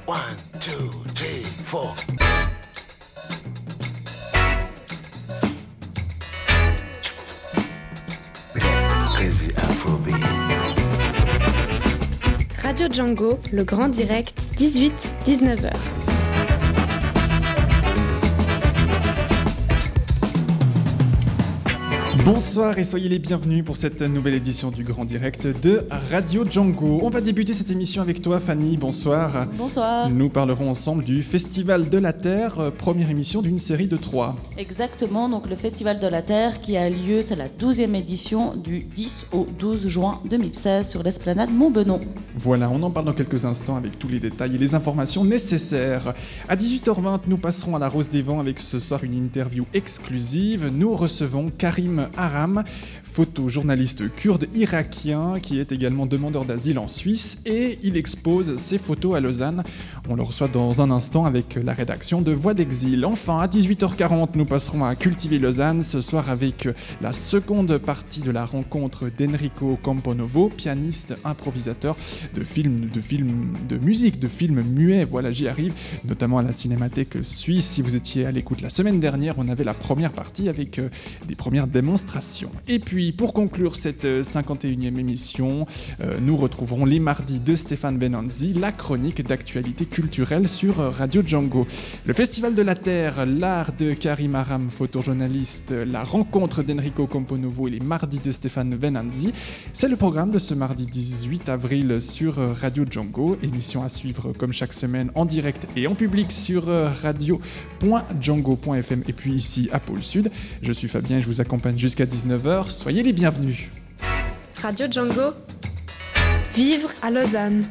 1, 2, 3, 4. Crazy Afrobeat. Radio Django, le grand direct, 18-19h. Bonsoir et soyez les bienvenus pour cette nouvelle édition du Grand Direct de Radio Django. On va débuter cette émission avec toi Fanny, bonsoir. Bonsoir. Nous parlerons ensemble du Festival de la Terre, première émission d'une série de 3. Exactement, donc le Festival de la Terre qui a lieu, c'est la 12e édition du 10 au 12 juin 2016 sur l'esplanade Montbenon. Voilà, on en parle dans quelques instants avec tous les détails et les informations nécessaires. À 18h20, nous passerons à la Rose des Vents avec ce soir une interview exclusive. Nous recevons Karim Aram, photojournaliste kurde irakien qui est également demandeur d'asile en Suisse et il expose ses photos à Lausanne. On le reçoit dans un instant avec la rédaction de Voix d'Exil. Enfin, à 18h40, nous passerons à Cultiver Lausanne ce soir avec la seconde partie de la rencontre d'Enrico Camponovo, pianiste, improvisateur de musique, de films muets. Voilà, j'y arrive, notamment à la Cinémathèque suisse. Si vous étiez à l'écoute la semaine dernière, on avait la première partie avec des premières démonstrations. Et puis, pour conclure cette 51e émission, nous retrouverons les mardis de Stéphane Benanzi, la chronique d'actualité culturelle sur Radio Django. Le Festival de la Terre, l'art de Karim Aram, photojournaliste, la rencontre d'Enrico Camponovo et les mardis de Stéphane Benanzi. C'est le programme de ce mardi 18 avril sur Radio Django. Émission à suivre comme chaque semaine en direct et en public sur radio.django.fm et puis ici à Pôle Sud. Je suis Fabien et je vous accompagne jusqu'à 19h. Soyez les bienvenus. Radio Django. Vivre à Lausanne.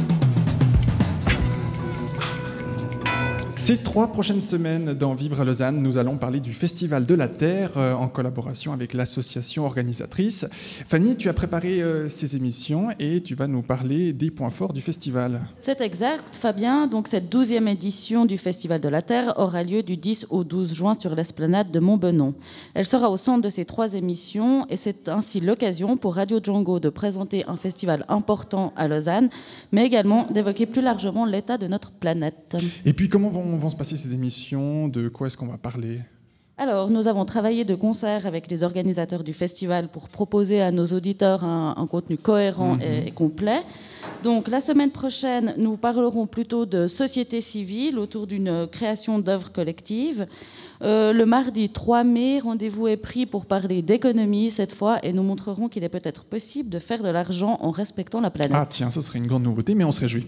Ces 3 prochaines semaines dans Vivre à Lausanne, nous allons parler du Festival de la Terre en collaboration avec l'association organisatrice. Fanny, tu as préparé ces émissions et tu vas nous parler des points forts du festival. C'est exact, Fabien. Donc, cette 12e édition du Festival de la Terre aura lieu du 10 au 12 juin sur l'esplanade de Montbenon. Elle sera au centre de ces 3 émissions et c'est ainsi l'occasion pour Radio Django de présenter un festival important à Lausanne, mais également d'évoquer plus largement l'état de notre planète. Et puis, comment vont se passer ces émissions? De quoi est-ce qu'on va parler? Alors, nous avons travaillé de concert avec les organisateurs du festival pour proposer à nos auditeurs un contenu cohérent et complet. Donc, la semaine prochaine, nous parlerons plutôt de société civile autour d'une création d'œuvres collectives. Le mardi 3 mai, rendez-vous est pris pour parler d'économie cette fois et nous montrerons qu'il est peut-être possible de faire de l'argent en respectant la planète. Ah tiens, ce serait une grande nouveauté, mais on se réjouit.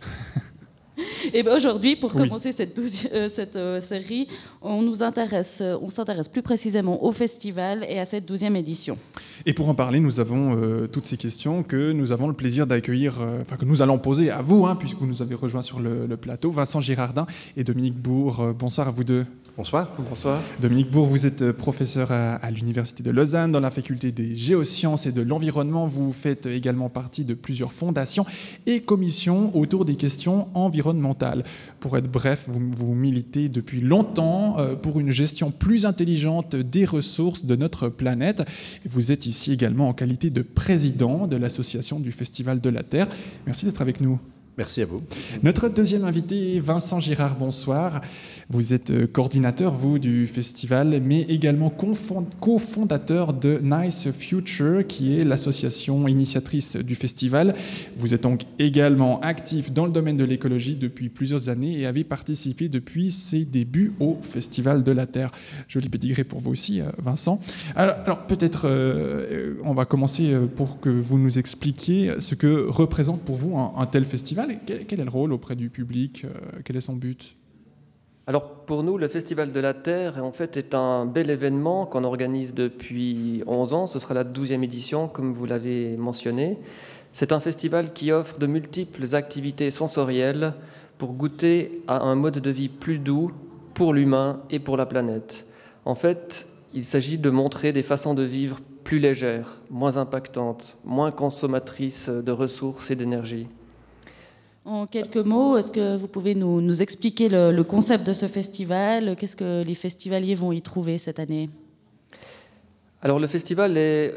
Et bien aujourd'hui, pour commencer cette série, on s'intéresse plus précisément au festival et à cette 12e édition. Et pour en parler, nous avons toutes ces questions que nous avons le plaisir d'accueillir, que nous allons poser à vous, puisque vous nous avez rejoints sur le plateau, Vincent Girardin et Dominique Bourg. Bonsoir à vous deux. Bonsoir. Bonsoir. Dominique Bourg, vous êtes professeur à l'Université de Lausanne dans la faculté des géosciences et de l'environnement. Vous faites également partie de plusieurs fondations et commissions autour des questions environnementales. Pour être bref, vous militez depuis longtemps pour une gestion plus intelligente des ressources de notre planète. Vous êtes ici également en qualité de président de l'association du Festival de la Terre. Merci d'être avec nous. Merci à vous. Notre deuxième invité est Vincent Girard, bonsoir. Vous êtes coordinateur, vous, du festival, mais également cofondateur de Nice Future, qui est l'association initiatrice du festival. Vous êtes donc également actif dans le domaine de l'écologie depuis plusieurs années et avez participé depuis ses débuts au Festival de la Terre. Joli pédigré pour vous aussi, Vincent. Alors peut-être, on va commencer pour que vous nous expliquiez ce que représente pour vous un tel festival. Quel est le rôle auprès du public? Quel est son but? Alors pour nous, le Festival de la Terre en fait, est un bel événement qu'on organise depuis 11 ans. Ce sera la 12e édition, comme vous l'avez mentionné. C'est un festival qui offre de multiples activités sensorielles pour goûter à un mode de vie plus doux pour l'humain et pour la planète. En fait, il s'agit de montrer des façons de vivre plus légères, moins impactantes, moins consommatrices de ressources et d'énergie. En quelques mots, est-ce que vous pouvez nous expliquer le concept de ce festival? Qu'est-ce que les festivaliers vont y trouver cette année? Alors le festival est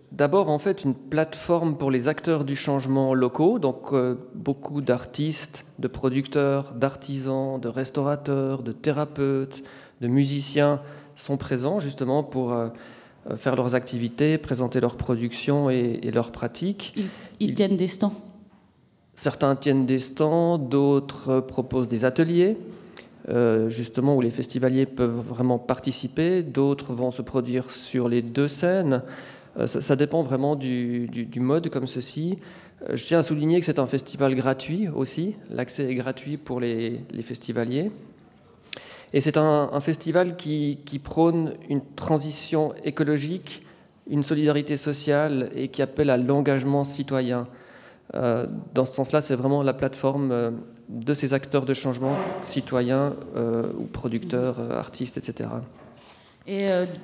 D'abord, en fait, une plateforme pour les acteurs du changement locaux, donc beaucoup d'artistes, de producteurs, d'artisans, de restaurateurs, de thérapeutes, de musiciens sont présents justement pour faire leurs activités, présenter leurs productions et leurs pratiques. Ils tiennent des stands. Certains tiennent des stands, d'autres proposent des ateliers, justement où les festivaliers peuvent vraiment participer, d'autres vont se produire sur les deux scènes. Ça dépend vraiment du mode comme ceci. Je tiens à souligner que c'est un festival gratuit aussi, l'accès est gratuit pour les festivaliers. Et c'est un festival qui prône une transition écologique, une solidarité sociale et qui appelle à l'engagement citoyen. Dans ce sens-là, c'est vraiment la plateforme de ces acteurs de changement citoyens ou producteurs, artistes, etc. Et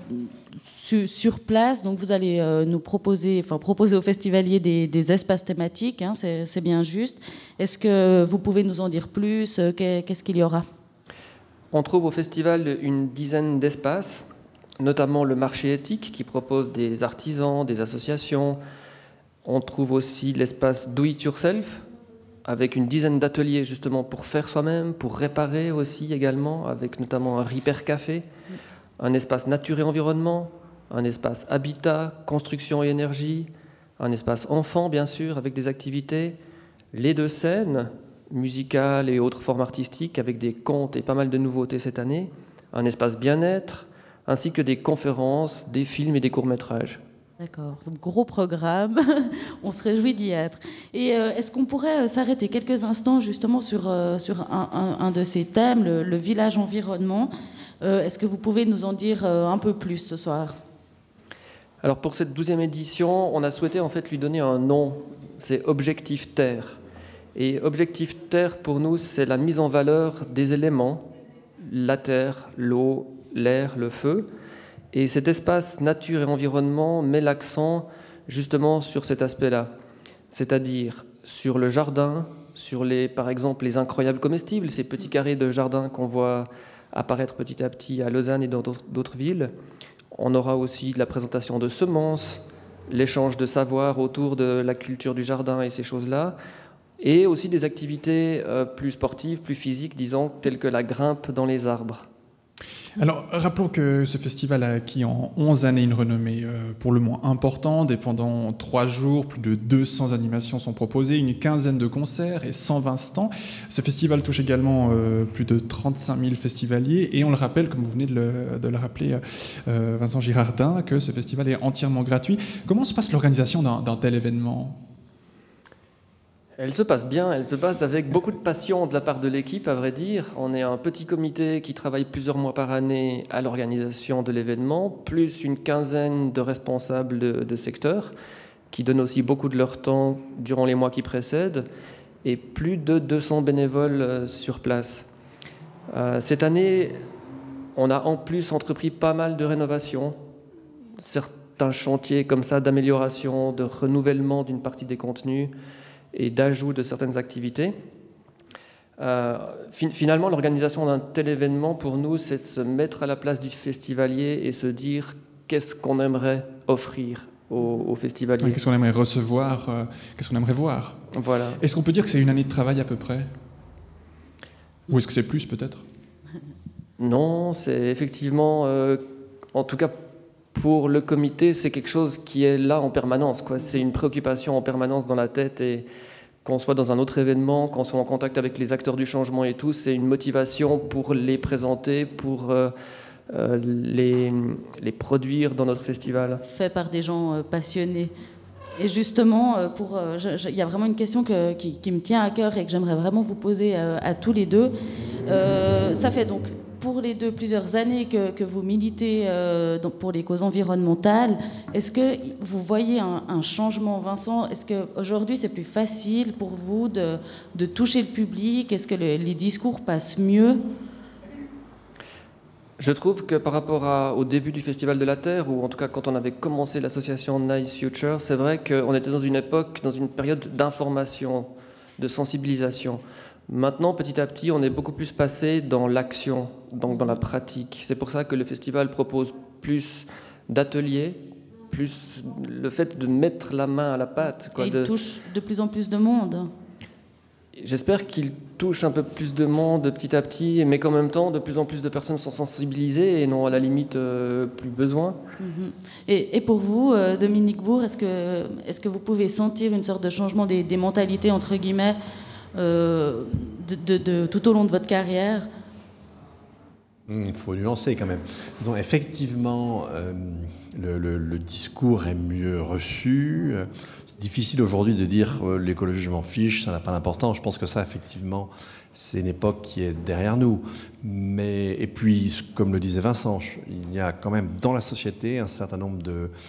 sur place, donc vous allez nous proposer aux festivaliers des espaces thématiques, hein, c'est bien juste. Est-ce que vous pouvez nous en dire plus? Qu'est-ce qu'il y aura? On trouve au festival une dizaine d'espaces, notamment le marché éthique qui propose des artisans, des associations. On trouve aussi l'espace Do It Yourself, avec une dizaine d'ateliers justement pour faire soi-même, pour réparer aussi également, avec notamment un Repair Café, un espace nature et environnement, un espace habitat, construction et énergie, un espace enfant bien sûr, avec des activités, les deux scènes, musicales et autres formes artistiques, avec des contes et pas mal de nouveautés cette année, un espace bien-être, ainsi que des conférences, des films et des courts-métrages. D'accord, donc gros programme, on se réjouit d'y être. Et est-ce qu'on pourrait s'arrêter quelques instants justement sur un de ces thèmes, le village environnement? Est-ce que vous pouvez nous en dire un peu plus ce soir? Alors pour cette 12e édition, on a souhaité en fait lui donner un nom, c'est Objectif Terre. Et Objectif Terre pour nous, c'est la mise en valeur des éléments, la terre, l'eau, l'air, le feu. Et cet espace nature et environnement met l'accent justement sur cet aspect-là, c'est-à-dire sur le jardin, sur par exemple les incroyables comestibles, ces petits carrés de jardin qu'on voit apparaître petit à petit à Lausanne et dans d'autres villes. On aura aussi de la présentation de semences, l'échange de savoir autour de la culture du jardin et ces choses-là, et aussi des activités plus sportives, plus physiques, disons, telles que la grimpe dans les arbres. Alors, rappelons que ce festival a acquis en 11 années une renommée pour le moins importante, et pendant 3 jours, plus de 200 animations sont proposées, une quinzaine de concerts et 120 stands. Ce festival touche également plus de 35 000 festivaliers, et on le rappelle, comme vous venez de le rappeler, Vincent Girardin, que ce festival est entièrement gratuit. Comment se passe l'organisation d'un tel événement ? Elle se passe bien, elle se passe avec beaucoup de passion de la part de l'équipe, à vrai dire. On est un petit comité qui travaille plusieurs mois par année à l'organisation de l'événement, plus une quinzaine de responsables de secteur qui donnent aussi beaucoup de leur temps durant les mois qui précèdent, et plus de 200 bénévoles sur place. Cette année, on a en plus entrepris pas mal de rénovations, certains chantiers comme ça d'amélioration, de renouvellement d'une partie des contenus, et d'ajout de certaines activités. Finalement, l'organisation d'un tel événement, pour nous, c'est de se mettre à la place du festivalier et se dire qu'est-ce qu'on aimerait offrir aux festivaliers. Oui, qu'est-ce qu'on aimerait recevoir, qu'est-ce qu'on aimerait voir. Voilà. Est-ce qu'on peut dire que c'est une année de travail à peu près? Ou est-ce que c'est plus peut-être? Non, c'est effectivement, en tout cas pour le comité, c'est quelque chose qui est là en permanence, quoi. C'est une préoccupation en permanence dans la tête, et qu'on soit dans un autre événement, qu'on soit en contact avec les acteurs du changement et tout, c'est une motivation pour les présenter, pour les produire dans notre festival. Fait par des gens passionnés. Et justement, il y a vraiment une question qui me tient à cœur et que j'aimerais vraiment vous poser à tous les deux. Ça fait donc pour les deux plusieurs années que vous militez pour les causes environnementales. Est-ce que vous voyez un changement, Vincent? Est-ce qu'aujourd'hui c'est plus facile pour vous de toucher le public? Est-ce que les discours passent mieux? Je trouve que par rapport au début du Festival de la Terre, ou en tout cas quand on avait commencé l'association Nice Future, c'est vrai qu'on était dans une époque, dans une période d'information, de sensibilisation. Maintenant, petit à petit, on est beaucoup plus passé dans l'action, donc dans la pratique. C'est pour ça que le festival propose plus d'ateliers, plus le fait de mettre la main à la pâte. Et il touche de plus en plus de monde. J'espère qu'il touche un peu plus de monde petit à petit, mais qu'en même temps, de plus en plus de personnes sont sensibilisées et n'ont à la limite plus besoin. Et pour vous, Dominique Bourg, est-ce que vous pouvez sentir une sorte de changement des mentalités, entre guillemets, tout au long de votre carrière ? Il faut nuancer quand même. Disons, effectivement, le discours est mieux reçu. C'est difficile aujourd'hui de dire l'écologie, je m'en fiche, ça n'a pas d'importance. Je pense que ça, effectivement, c'est une époque qui est derrière nous. Et puis, comme le disait Vincent, il y a quand même dans la société un certain nombre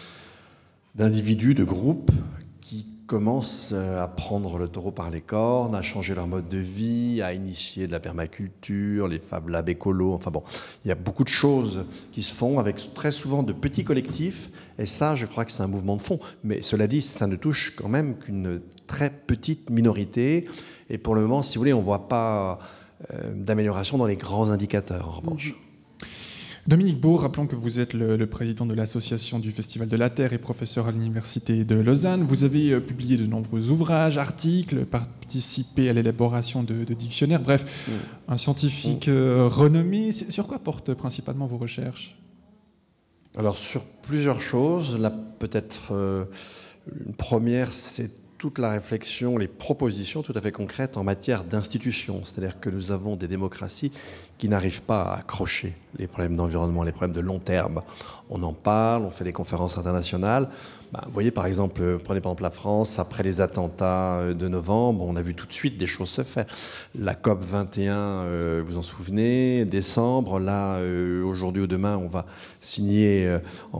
d'individus, de groupes qui commencent à prendre le taureau par les cornes, à changer leur mode de vie, à initier de la permaculture, les Fab Labs écolos. Enfin bon, il y a beaucoup de choses qui se font avec très souvent de petits collectifs. Et ça, je crois que c'est un mouvement de fond. Mais cela dit, ça ne touche quand même qu'une très petite minorité. Et pour le moment, si vous voulez, on ne voit pas d'amélioration dans les grands indicateurs, en revanche. Dominique Bourg, rappelons que vous êtes le président de l'association du Festival de la Terre et professeur à l'Université de Lausanne. Vous avez publié de nombreux ouvrages, articles, participé à l'élaboration de dictionnaires. Bref, un scientifique renommé. Sur quoi portent principalement vos recherches ? Alors, sur plusieurs choses. Là, peut-être une première, c'est toute la réflexion, les propositions tout à fait concrètes en matière d'institutions. C'est-à-dire que nous avons des démocraties qui n'arrivent pas à accrocher les problèmes d'environnement, les problèmes de long terme. On en parle, on fait des conférences internationales. Vous voyez, par exemple, prenez par exemple la France, après les attentats de novembre, on a vu tout de suite des choses se faire. La COP 21, vous en souvenez, décembre, là, aujourd'hui ou demain, on va signer,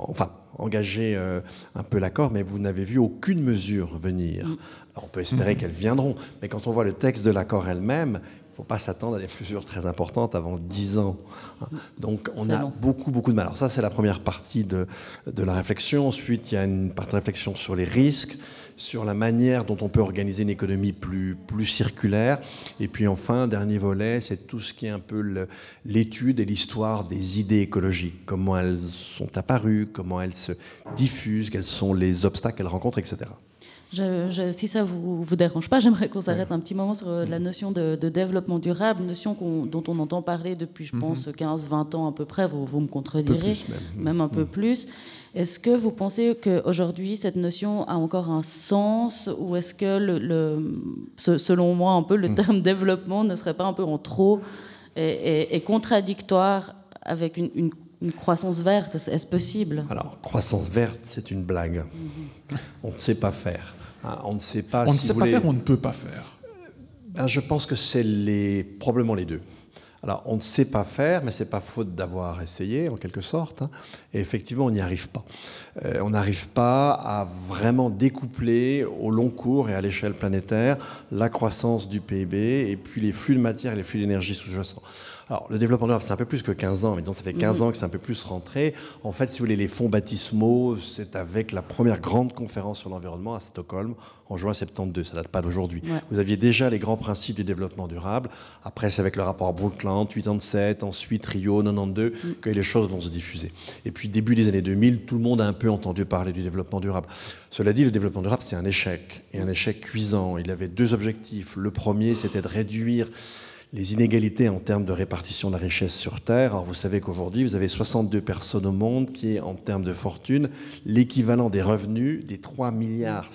engager un peu l'accord, mais vous n'avez vu aucune mesure venir. Alors, on peut espérer qu'elles viendront, mais quand on voit le texte de l'accord elle-même, il ne faut pas s'attendre à des mesures très importantes avant 10 ans. Donc on a beaucoup de mal. Alors ça, c'est la première partie de la réflexion. Ensuite, il y a une partie de réflexion sur les risques, sur la manière dont on peut organiser une économie plus circulaire. Et puis enfin, dernier volet, c'est tout ce qui est un peu l'étude et l'histoire des idées écologiques. Comment elles sont apparues, comment elles se diffusent, quels sont les obstacles qu'elles rencontrent, etc. Si ça vous dérange pas, j'aimerais qu'on s'arrête un petit moment sur la notion de développement durable, notion dont on entend parler depuis, je pense, 15-20 ans à peu près, vous me contredirez, même un peu plus. Est-ce que vous pensez qu'aujourd'hui, cette notion a encore un sens, ou est-ce que, selon moi, un peu le terme développement ne serait pas un peu en trop et contradictoire avec une croissance verte? Est-ce possible? Alors, croissance verte, c'est une blague. On ne sait pas faire. On ne sait pas. On ne sait pas faire, on ne peut pas faire. Je pense que c'est probablement les deux. Alors, on ne sait pas faire, mais ce n'est pas faute d'avoir essayé, en quelque sorte. Et effectivement, on n'y arrive pas. On n'arrive pas à vraiment découpler au long cours et à l'échelle planétaire la croissance du PIB et puis les flux de matière et les flux d'énergie sous-jacents. Alors, le développement durable, c'est un peu plus que 15 ans, mais donc ça fait 15 ans que c'est un peu plus rentré. En fait, si vous voulez, les fonds baptismaux, c'est avec la première grande conférence sur l'environnement à Stockholm, en juin 72, ça ne date pas d'aujourd'hui. Ouais. Vous aviez déjà les grands principes du développement durable. Après, c'est avec le rapport Brundtland, 87, ensuite Rio, 92, que les choses vont se diffuser. Et puis, début des années 2000, tout le monde a un peu entendu parler du développement durable. Cela dit, le développement durable, c'est un échec, et un échec cuisant. Il avait deux objectifs. Le premier, c'était de réduire les inégalités en termes de répartition de la richesse sur Terre. Alors vous savez qu'aujourd'hui, vous avez 62 personnes au monde qui est, en termes de fortune, l'équivalent des revenus des 3,5 milliards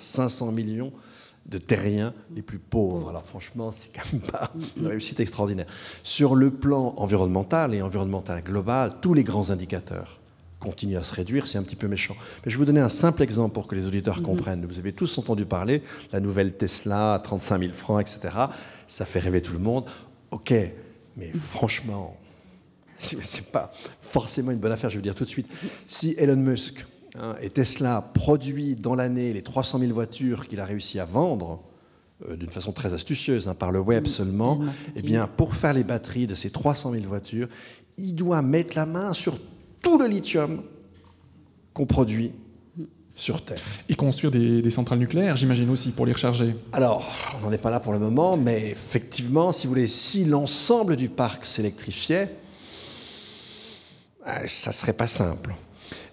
de terriens les plus pauvres. Alors franchement, c'est quand même pas une réussite extraordinaire. Sur le plan environnemental et environnemental global, tous les grands indicateurs continuent à se réduire, c'est un petit peu méchant. Mais je vais vous donner un simple exemple pour que les auditeurs comprennent. Vous avez tous entendu parler, la nouvelle Tesla à 35 000 francs, etc. Ça fait rêver tout le monde. Ok, mais franchement, c'est pas forcément une bonne affaire, je veux dire tout de suite. Si Elon Musk et Tesla produit dans l'année les 300 000 voitures qu'il a réussi à vendre, d'une façon très astucieuse, par le web seulement, eh bien, pour faire les batteries de ces 300 000 voitures, il doit mettre la main sur tout le lithium qu'on produit sur Terre. Et construire des centrales nucléaires, j'imagine aussi, pour les recharger. Alors, on n'en est pas là pour le moment, mais effectivement, si vous voulez, si l'ensemble du parc s'électrifiait, ça ne serait pas simple.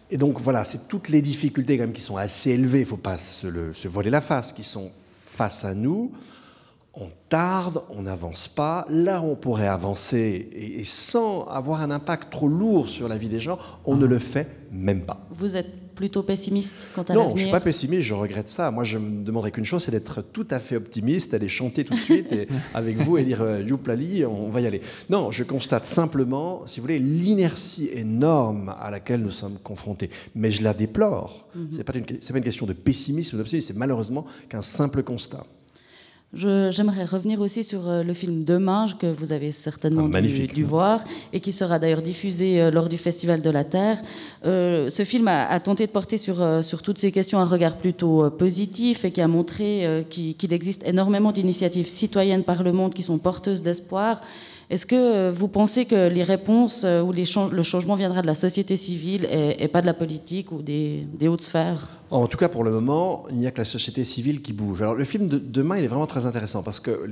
Et donc voilà, c'est toutes les difficultés quand même qui sont assez élevées, il ne faut pas se voiler la face, qui sont face à nous. On tarde, on n'avance pas. Là, on pourrait avancer et sans avoir un impact trop lourd sur la vie des gens, on ne le fait même pas. Vous êtes plutôt pessimiste quant à Non, l'avenir? je ne suis pas pessimiste, je regrette ça. Moi, je me demanderais qu'une chose, c'est d'être tout à fait optimiste, aller chanter tout de suite et, avec vous et dire « Youplali, on va y aller ». Non, je constate simplement, si vous voulez, l'inertie énorme à laquelle nous sommes confrontés. Mais je la déplore. Ce n'est pas une question de pessimisme ou d'optimisme, c'est malheureusement qu'un simple constat. J'aimerais revenir aussi sur le film Demain, que vous avez certainement dû voir, et qui sera d'ailleurs diffusé lors du Festival de la Terre. Ce film a tenté de porter sur toutes ces questions un regard plutôt positif et qui a montré qu'il existe énormément d'initiatives citoyennes par le monde qui sont porteuses d'espoir. Est-ce que vous pensez que les réponses ou le changement viendra de la société civile et pas de la politique ou des hautes sphères? En tout cas, pour le moment, il n'y a que la société civile qui bouge. Alors, le film de Demain, il est vraiment très intéressant parce que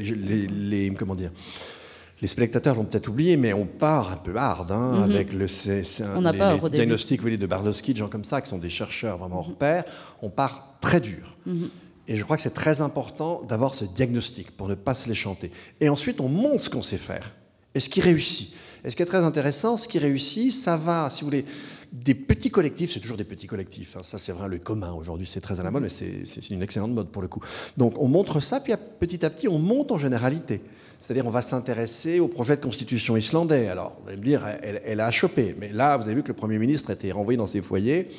les spectateurs l'ont peut-être oublié, mais on part un peu hard avec les diagnostics de Barlowski, de gens comme ça, qui sont des chercheurs vraiment hors pair. On part très dur. Et je crois que c'est très important d'avoir ce diagnostic pour ne pas se les chanter. Et ensuite, on montre ce qu'on sait faire. Et ce qui réussit. Et ce qui est très intéressant, ce qui réussit, ça va, si vous voulez, des petits collectifs, c'est toujours des petits collectifs. Ça, c'est vrai, le commun. Aujourd'hui, c'est très à la mode, mais c'est une excellente mode pour le coup. Donc, on montre ça, puis petit à petit, on monte en généralité. C'est-à-dire, on va s'intéresser au projet de constitution islandais. Alors, vous allez me dire, elle a achoppé. Mais là, vous avez vu que le Premier ministre a été renvoyé dans ses foyers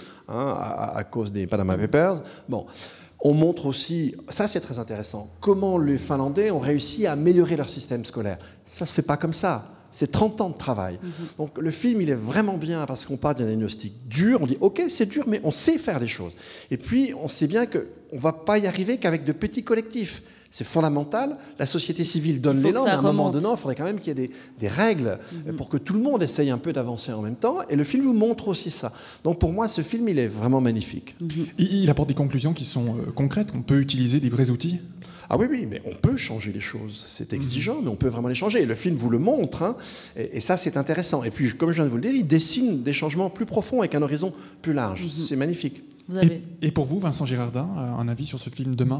à cause des Panama Papers. Bon. On montre aussi, ça c'est très intéressant, comment les Finlandais ont réussi à améliorer leur système scolaire. Ça ne se fait pas comme ça. C'est 30 ans de travail. Donc le film, il est vraiment bien parce qu'on part d'un diagnostic dur. On dit, OK, c'est dur, mais on sait faire des choses. Et puis, on sait bien qu'on ne va pas y arriver qu'avec de petits collectifs. C'est fondamental. La société civile donne l'élan, mais à un moment donné, il faudrait quand même qu'il y ait des règles pour que tout le monde essaye un peu d'avancer en même temps. Et le film vous montre aussi ça. Donc pour moi, ce film, il est vraiment magnifique. Il apporte des conclusions qui sont concrètes, qu'on peut utiliser des vrais outils. Ah oui, mais on peut changer les choses. C'est exigeant, mais on peut vraiment les changer. Et le film vous le montre, et ça, c'est intéressant. Et puis, comme je viens de vous le dire, il dessine des changements plus profonds avec un horizon plus large. C'est magnifique. Et pour vous, Vincent Girardin, un avis sur ce film Demain ?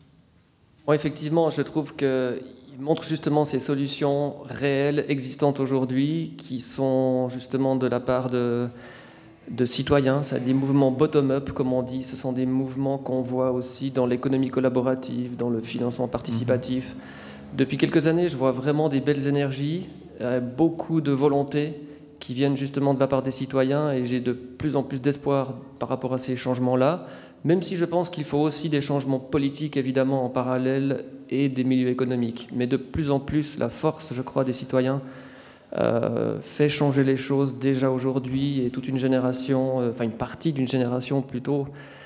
Bon, effectivement, je trouve qu'il montre justement ces solutions réelles, existantes aujourd'hui, qui sont justement de la part de citoyens. C'est des mouvements bottom-up, comme on dit. Ce sont des mouvements qu'on voit aussi dans l'économie collaborative, dans le financement participatif. Depuis quelques années, je vois vraiment des belles énergies, beaucoup de volonté qui viennent justement de la part des citoyens, et j'ai de plus en plus d'espoir par rapport à ces changements-là, même si je pense qu'il faut aussi des changements politiques, évidemment, en parallèle, et des milieux économiques. Mais de plus en plus, la force, je crois, des citoyens fait changer les choses déjà aujourd'hui, et toute une génération, enfin une partie d'une génération plutôt,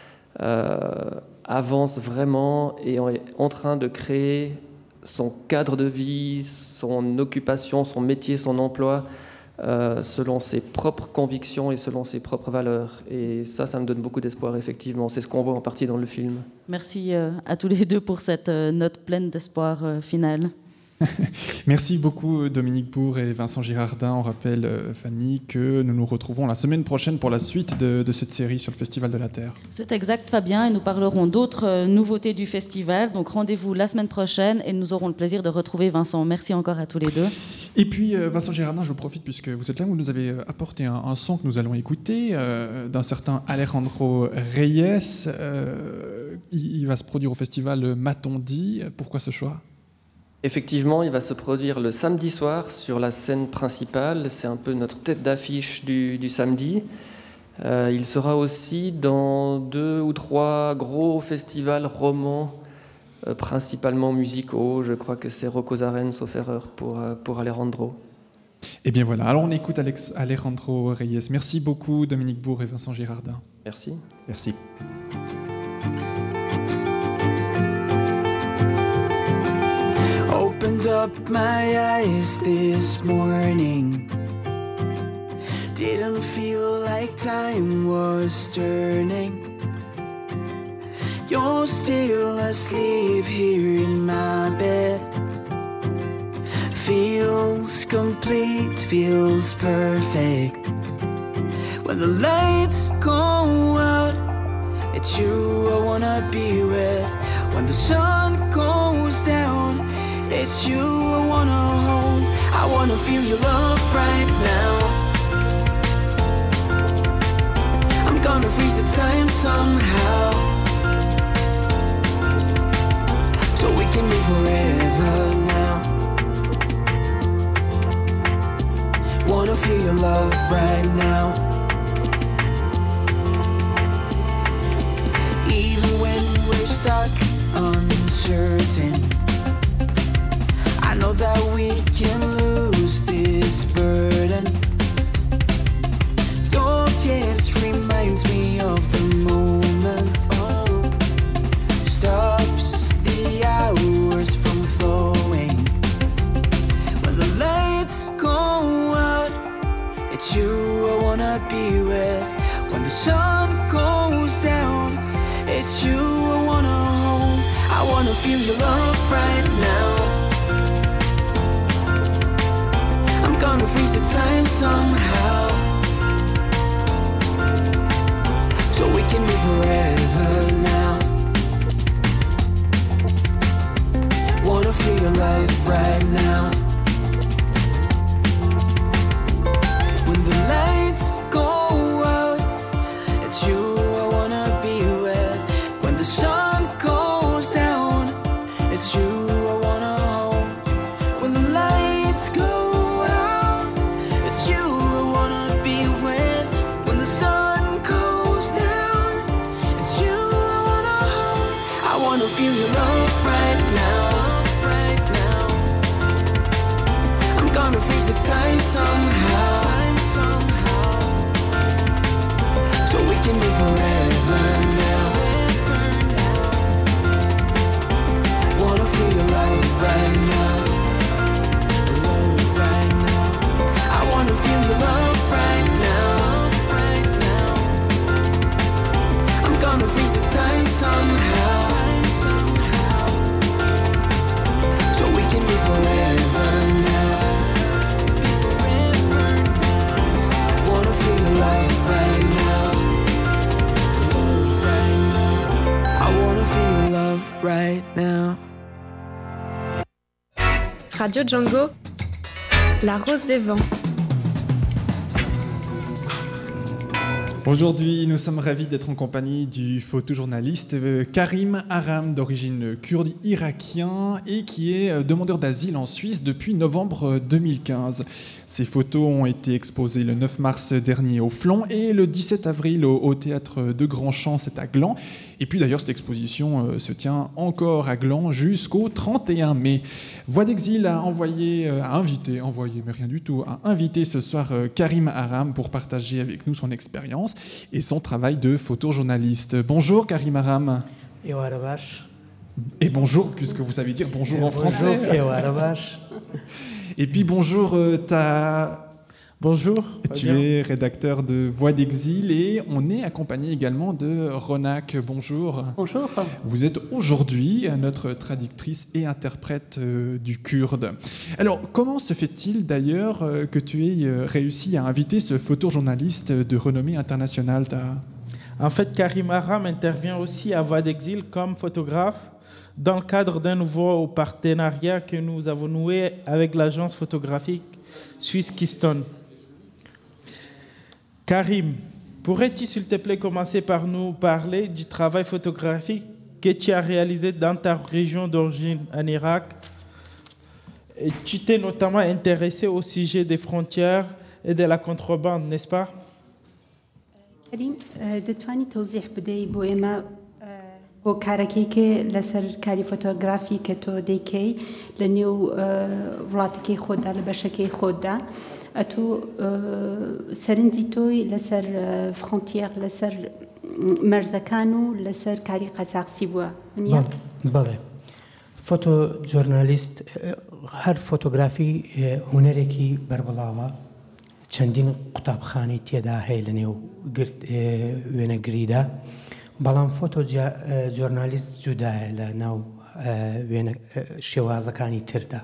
avance vraiment et est en train de créer son cadre de vie, son occupation, son métier, son emploi, selon ses propres convictions et selon ses propres valeurs. Et ça me donne beaucoup d'espoir, effectivement. C'est ce qu'on voit en partie dans le film. Merci à tous les deux pour cette note pleine d'espoir finale. Merci beaucoup Dominique Bourg et Vincent Girardin. On rappelle, Fanny, que nous nous retrouvons la semaine prochaine pour la suite de cette série sur le Festival de la Terre. C'est exact, Fabien, et nous parlerons d'autres nouveautés du festival. Donc rendez-vous la semaine prochaine et nous aurons le plaisir de retrouver Vincent. Merci encore à tous les deux. Et puis Vincent Girardin, je profite puisque vous êtes là, vous nous avez apporté un son que nous allons écouter d'un certain Alejandro Reyes. Il va se produire au festival M'a-t-on dit. Pourquoi ce choix ? Effectivement, il va se produire le samedi soir sur la scène principale. C'est un peu notre tête d'affiche du samedi. Il sera aussi dans 2 ou 3 gros festivals romans, principalement musicaux. Je crois que c'est Rocco Zaren, sauf erreur, pour Alejandro. Et bien voilà, alors on écoute Alejandro Reyes. Merci beaucoup Dominique Bourg et Vincent Girardin. Merci. Merci. Opened up my eyes this morning. Didn't feel like time was turning. You're still asleep here in my bed. Feels complete, feels perfect. When the lights go out, it's you I wanna be with. When the sun goes down, it's you I wanna hold. I wanna feel your love right now. I'm gonna freeze the time somehow, so we can be forever now. Wanna feel your love right now. Even when we're stuck, uncertain, I know that we can lose this burden. Your kiss reminds me of the moment, stops the hours from flowing. When the lights go out, it's you I wanna be with. When the sun goes down, it's you I wanna hold. I wanna feel your love right now. I'm gonna freeze the time somehow, so we can be forever now. Wanna feel your love right now. When the lights go out, it's you I wanna be with. When the sun goes down, it's you I wanna hold. When the lights go out, it's you I wanna be with. When the sun goes down, it's you I wanna hold. I wanna feel your love right now. I'm gonna freeze the time somehow, so we can be forever now. Wanna feel your love right now. Love right now. I wanna feel your love right now. I'm gonna freeze the time somehow, so we can be forever now. Be forever now. Wanna feel your love right now. Love right now. I wanna feel your love right now. Radio Django, la rose des vents. Aujourd'hui, nous sommes ravis d'être en compagnie du photojournaliste Karim Aram, d'origine kurde irakien et qui est demandeur d'asile en Suisse depuis novembre 2015. Ces photos ont été exposées le 9 mars dernier au Flon et le 17 avril au Théâtre de Grandchamp, c'est à Gland. Et puis d'ailleurs, cette exposition se tient encore à Gland jusqu'au 31 mai. Voix d'exil a invité ce soir Karim Aram pour partager avec nous son expérience et son travail de photojournaliste. Bonjour Karim Aram. Et bonjour, puisque vous savez dire bonjour en français. Et puis bonjour, Bonjour. Tu es rédacteur de Voix d'exil et on est accompagné également de Ronak. Bonjour. Bonjour. Vous êtes aujourd'hui notre traductrice et interprète du kurde. Alors, comment se fait-il d'ailleurs que tu aies réussi à inviter ce photojournaliste de renommée internationale En fait, Karim Aram intervient aussi à Voix d'exil comme photographe dans le cadre d'un nouveau partenariat que nous avons noué avec l'agence photographique suisse Keystone. Karim, pourrais-tu s'il te plaît commencer par nous parler du travail photographique que tu as réalisé dans ta région d'origine en Irak? Et tu t'es notamment intéressé au sujet des frontières et de la contrebande, n'est-ce pas? كريم دەتوانی تەوزیح بدەی بۆ ئێمە بۆ کارەکەی لەسەر کاری فۆتۆگرافی کە تۆ دەیکەی لە نێو وڵاتەکەی خۆدا لە بەشەکەی خۆدا ئەتۆ سەرنجی تۆی لەسەر فرۆنتیەر لەسەر مەرزەکان و لەسەر کاری قەچاقچی بووە بەڵێ فۆتۆ جۆرنالیست هەر فۆتۆگرافی هونەرێکی بربڵاوە چەندین قوتابخانەی تێدا هەیە لە نێو وێنەگریدا بەڵام فۆتۆ جۆرنالیست جودایە لە ناو شێوازەکانی تردا.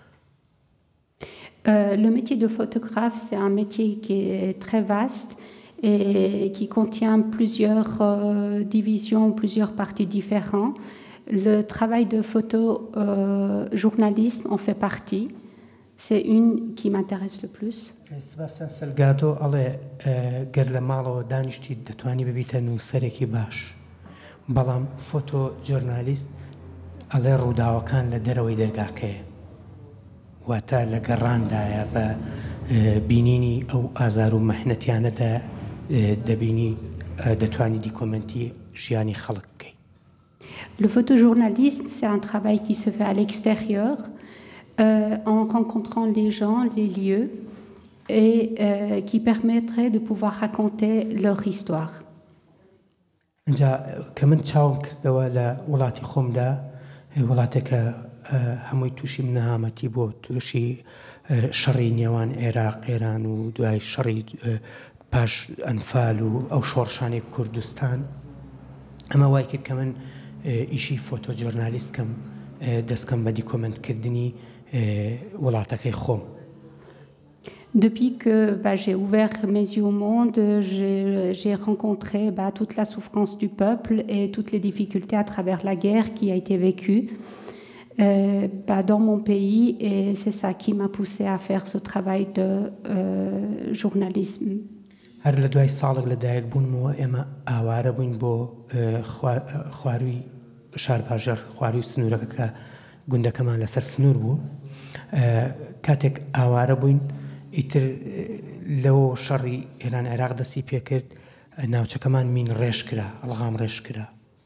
Le métier de photographe, c'est un métier qui est très vaste et qui contient plusieurs divisions, plusieurs parties différentes. Le travail de photojournalisme en fait partie. C'est une qui m'intéresse le plus. سباسە سەلگاتۆ ئەڵێ گەر لە ماڵەوە دانیشتی دەتوانی ببیتە نووسەرێکی باش بەڵام فۆتۆ جۆرنالیست ئەڵێ ڕووداوەکان لە دەرەوەی دەرگاکەیە واتە لە گەڕاندایە بە بینینی ئەو ئازار و مەحنەتیانەدا دەبینی دەتوانی دیکۆمنتی ژیانی خەڵک بکەیت. Le photojournalisme, c'est un travail qui se fait à l'extérieur, en rencontrant les gens, les lieux, et qui permettrait de pouvoir raconter leur histoire. اینجا کە من چاوم کردەوە لە وڵاتی خۆمدا وڵاتێکە هەمووی تووشی منەهامەتی بۆ تووشی شەڕی نێوان عێراق ئێران و دوای شەڕی پاش ئەنفال و ئەو شۆڕشانی کوردستان ئەمە وای کرد کە من ئیشی فۆتۆجۆرنالیستکەم دەستکەم بە دیکۆمنتکردنی وڵاتەکەی خۆم. Depuis que j'ai ouvert mes yeux au monde, j'ai rencontré toute la souffrance du peuple et toutes les difficultés à travers la guerre qui a été vécue dans mon pays, et c'est ça qui m'a poussé à faire ce travail de journalisme. هەر لە دوای ساڵێک لە دایک بوونمەوە ئێمە ئاوارە بووین بۆ خواروی شارباژەر خواروی سنوورەکە کە گوندەکەمان لەسەر سنوور بوو کاتێک ئاوارە بووین ئیتر لەوە شەڕی ئێران عێراق دەستی پێکرد ناوچەکەمان مین ڕێژ کرا ئەڵغام ڕێژ کرا.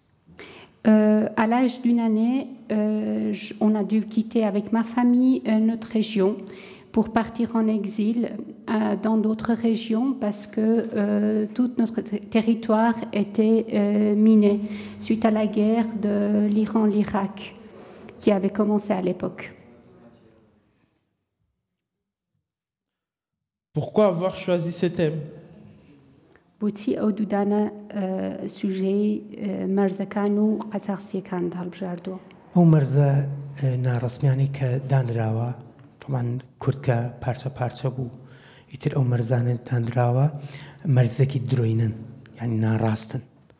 À l'âge d'une année, on a dû quitter avec ma famille notre région pour partir en exil dans d'autres régions parce que tout notre territoire était miné suite à la guerre de l'Iran-l'Irak qui avait commencé à l'époque. Pourquoi avoir choisi ce thème? بوتی ئەو دوودانە سوژەی مەرزەکان و قەچاقچیەکان هەڵبژاردووە. ئەو مەرزە ناڕەسمیانی کە دانراوە تۆمان کورتکە پارچە پارچە بوو ئیتر ئەو مەرزانە دانراوە مەرزێکی درۆینن یعنی ناڕاستن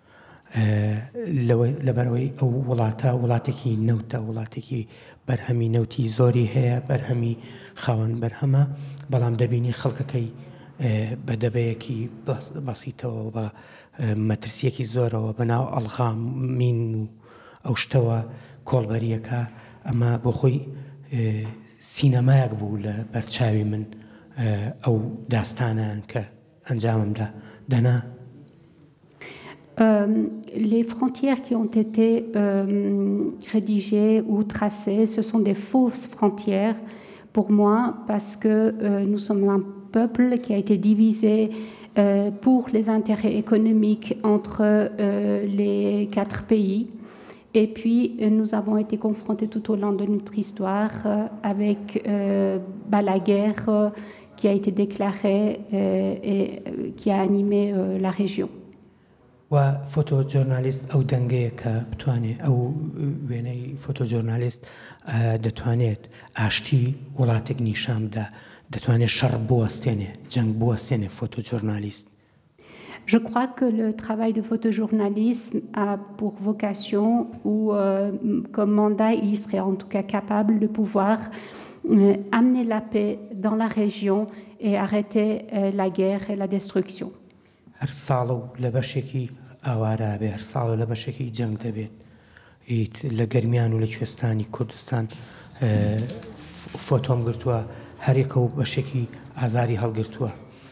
لەبەرەوەی ئەو وڵاتە وڵاتێکی نەوتە وڵاتێکی بەرهەمی نەوتی زۆری هەیە بەرهەمی خاوەن بەرهەمە بەڵام دەبینی خەڵکەکەی بە دەبەیەکی بەسیتەوە بە مەترسیەکی زۆرەوە بەناو ئەڵغام مین و ئەو شتەوە کۆڵبەریەکە ئەمە بۆ خۆی سینەمایەک بوو لە بەرچاوی من ئەو داستانیان کە ئەنجاممدا دەنا. Les frontières qui ont été rédigées ou tracées, ce sont des fausses frontières pour moi parce que nous sommes un peuple qui a été divisé pour les intérêts économiques entre les 4 pays. Et puis, nous avons été confrontés tout au long de notre histoire avec la guerre qui a été déclarée et qui a animé la région. و فۆتۆجۆرنالیست ئەو دەنگەیە کە بتوانێت ئەو وێنەی فۆتۆجۆرنالیست دەتوانێت ئاشتی وڵاتێک نیشان بدە دەتوانێت شەڕ بوەستێنێ جەنگ بوەستێنێ فۆتۆجۆرنالیست. Je crois que le travail de photojournalisme a pour vocation ou comme mandat, il serait en tout cas capable de pouvoir amener la paix dans la région et arrêter la guerre et la destruction. هەر ساڵ و لە بەشێکی ئاوارە بێ هەر ساڵ و لە بەشێکی جەنگ دەبێت لە گەرمیان و لە کوێستانی کوردستان فۆتۆم گرتووە هەرێکە و بەشێکی ئازاری هەڵگرتووە.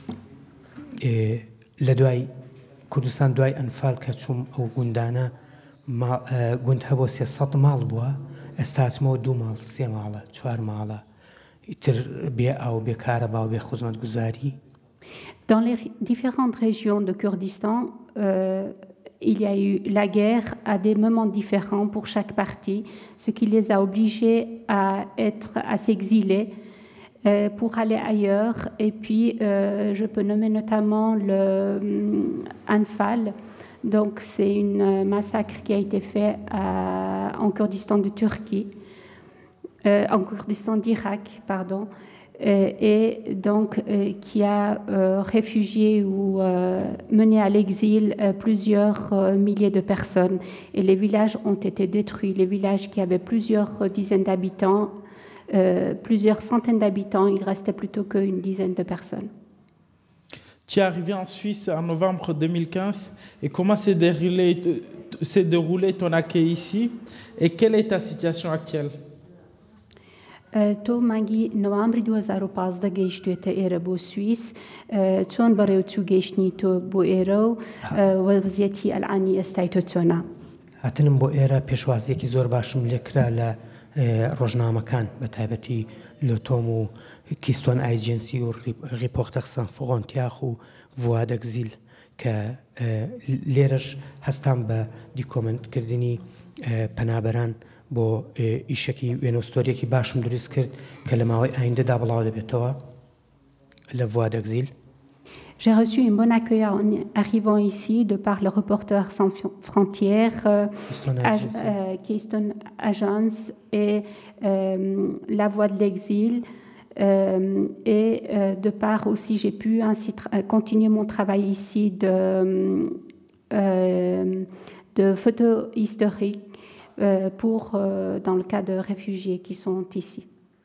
لە دوای کوردستان دوای ئەنفال کە چووم ئەو گوندانە گوند هەبوو 300 ماڵ بووە ئێستا چمەوە 2 ماڵ 3 ماڵە 4 ماڵە ئیتر بێ ئاو بێ کارەبا و بێ خزمەتگوزاری. Dans les différentes régions de Kurdistan, il y a eu la guerre à des moments différents pour chaque partie, ce qui les a obligés à s'exiler pour aller ailleurs. Et puis, je peux nommer notamment le Anfal. Donc, c'est un massacre qui a été fait en Kurdistan de Turquie, en Kurdistan d'Irak, pardon. et donc qui a réfugié ou mené à l'exil plusieurs milliers de personnes. Et les villages ont été détruits. Les villages qui avaient plusieurs dizaines d'habitants, plusieurs centaines d'habitants, il restait plutôt qu'une dizaine de personnes. Tu es arrivé en Suisse en novembre 2015 et comment s'est déroulé ton accueil ici et quelle est ta situation actuelle? تۆ مانگی نۆامبری 2015 گەیشتوێتە ئێرە بۆ سوئیس چۆن بەڕێوەچوو گەیشتنی تۆ بۆ ئێرە و وەزیەتی ئەلعانی ئێستای تۆ چۆنە؟ هاتنم بۆ ئێرە پێشوازیەکی زۆر باشم لێکرا لە ڕۆژنامەکان بە تایبەتی لۆتۆم و کیستۆن ئایجنسی و ڕیپۆرتەر سان فڕۆنتیاخ و ڤوا دەگزیل کە لێرەش هەستان بە دیکۆمنتکردنی پەنابەران بۆ ئیشێکی وێنەوستۆریەکی باشم دروست کرد کە لە ماوەی ئایندەدا بڵاو دەبێتەوە لە ڤوا دەگزیل. J'ai reçu un bon accueil en arrivant ici de par le Reporters sans frontières, Keystone Agence et La Voix de l'exil. Et de part aussi, j'ai pu ainsi continuer mon travail ici de photo historique pour, dans le cas de réfugiés qui sont ici.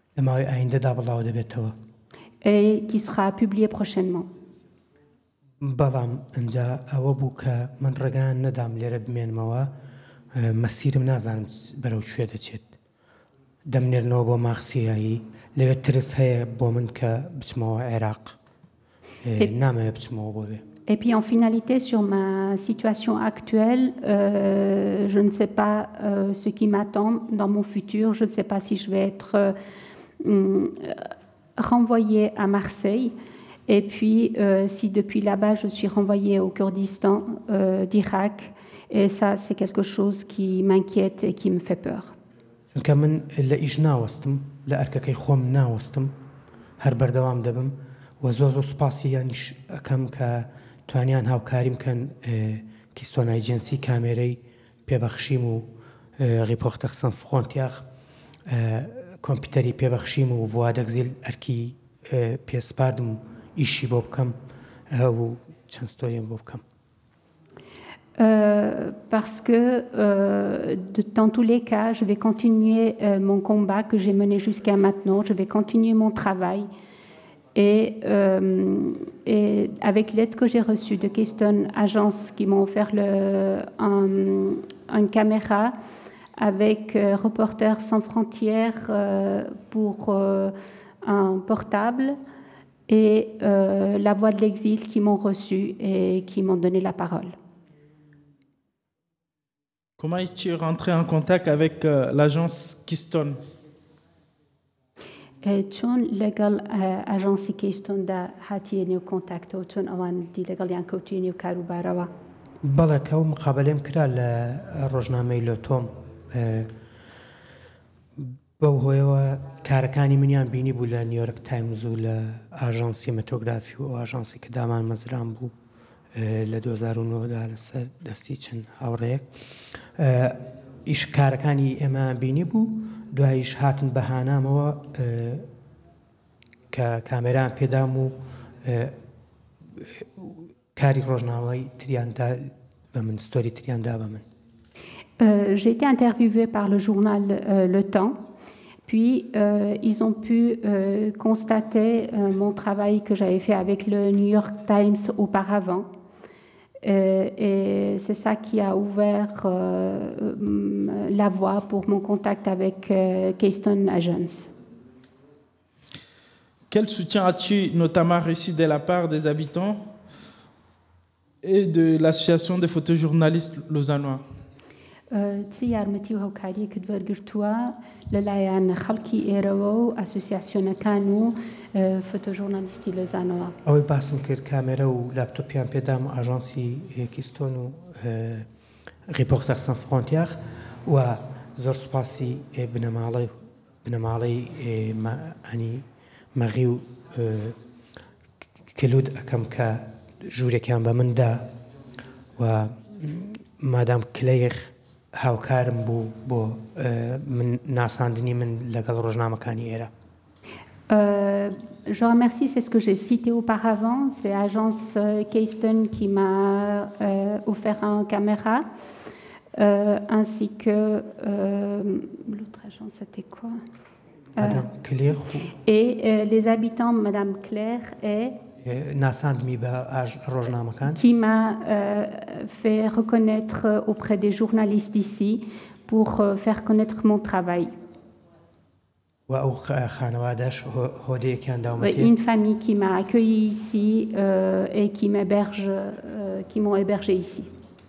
Et qui sera publié prochainement. بەڵام ئەنجا ئەوە بوو کە من ڕێگان نەدام لێرە بمێنمەوە مەسیرم نازانم بەرەو کوێ دەچێت دەمنێرنەوە بۆ ماخسیایی لەوێ ترس هەیە بۆ من کە بچمەوە عێراق نامەوێت بچمەوە بۆ وێ. Et puis en finalité, sur ma situation actuelle, je ne sais pas ce qui m'attend dans mon futur. Je ne sais pas si je vais être renvoyée à Marseille. Et puis, si depuis là-bas, je suis renvoyée au Kurdistan d'Irak. Et ça, c'est quelque chose qui m'inquiète et qui me fait peur. چونکە من لە ئیش ناوەستم لە ئەرکەکەی خۆم ناوەستم هەر بەردەوام دەبم و زۆر سوپاسی یانیش ئەەکەم کە توانیان هاوکاریم کەن کیستۆن ئایجنسی کامێرەی پێبەخشیم و ڕیپۆرتەر سان فڕۆنتیاخ کۆمپیوتەری پێبەخشیم و ڤوا دەگزیل ئەرکی پێسپاردم و ئیشی بۆ بکەم و چەند ستۆریم بۆ بکەم. Parce que dans tous les cas, je vais continuer mon combat que j'ai mené jusqu'à maintenant. Je vais continuer mon travail. Et avec l'aide que j'ai reçue de Keystone Agence qui m'ont offert une caméra avec Reporters sans frontières pour un portable et La Voix de l'exil qui m'ont reçu et qui m'ont donné la parole. Comment es-tu rentré en contact avec l'agence Keystone? چۆن لەگەڵ ئاژانسی کەیستۆن دا هاتیێنێ و کۆنتاکتەوە چۆن ئەوان دی لەگەڵیان کەوتێنێ و کاروبارەوە؟ بەڵێ کە و مقابلەم کرا لە ڕۆژنامەی لۆتۆم بەو هۆیەوە کارەکانی منیان بینی بوو لە نیویۆرک تایمز و لە ئاژانسی مەتۆگرافی و ئاژانسی کە دامان مەزران بوو لە 2009دا لەسەر دەستی چەند هاوڕێیەک ئیش کارەکانی ئێمە بینی بوو دوایش هاتن بەهانامەوە کە کامێران پێدام و کاری ڕۆژناوای تریاندا بە من ستۆری تریاندا بە من. J'ai été interviewée par le journal Le Temps, puis ils ont pu constater mon travail que j'avais fait avec le New York Times auparavant. Et c'est ça qui a ouvert la voie pour mon contact avec Keystone Agence. Quel soutien as-tu notamment reçu de la part des habitants et de l'association des photojournalistes lausannois? چ یارمەتی و هەوکاریەکت وەرگرتووە لەلایەن خەڵکی ئێرەوە و ئاسۆسیاسیۆنەکان و فۆتۆژۆرنالیستی لۆزانەوە؟ ئەوەی باسم کرد کامێرە و لاپتۆپیان پێدام و ئاژانسی کیستۆن و ڕیپۆرتەر سان فڕۆنتیاخ و زۆر سوپاسی بنەماڵەی ئەنی مەغی و کلود ئەەکەم کە ژوورێکیان بە مندا و مادام کلەیخ هاوکارم بوو بۆ من ناساندنی من لەگەڵ ڕۆژنامەکانی ئێرە. Je remercie, c'est ce que j'ai cité auparavant, c'est l'agence Keystone qui m'a offert une caméra, ainsi que l'autre agence, c'était quoi? Madame Claire Et les habitants, Madame Claire et qui m'a fait reconnaître auprès des journalistes d'ici pour faire connaître mon travail. Une famille qui m'a accueilli ici et qui m'héberge, qui m'ont hébergé ici.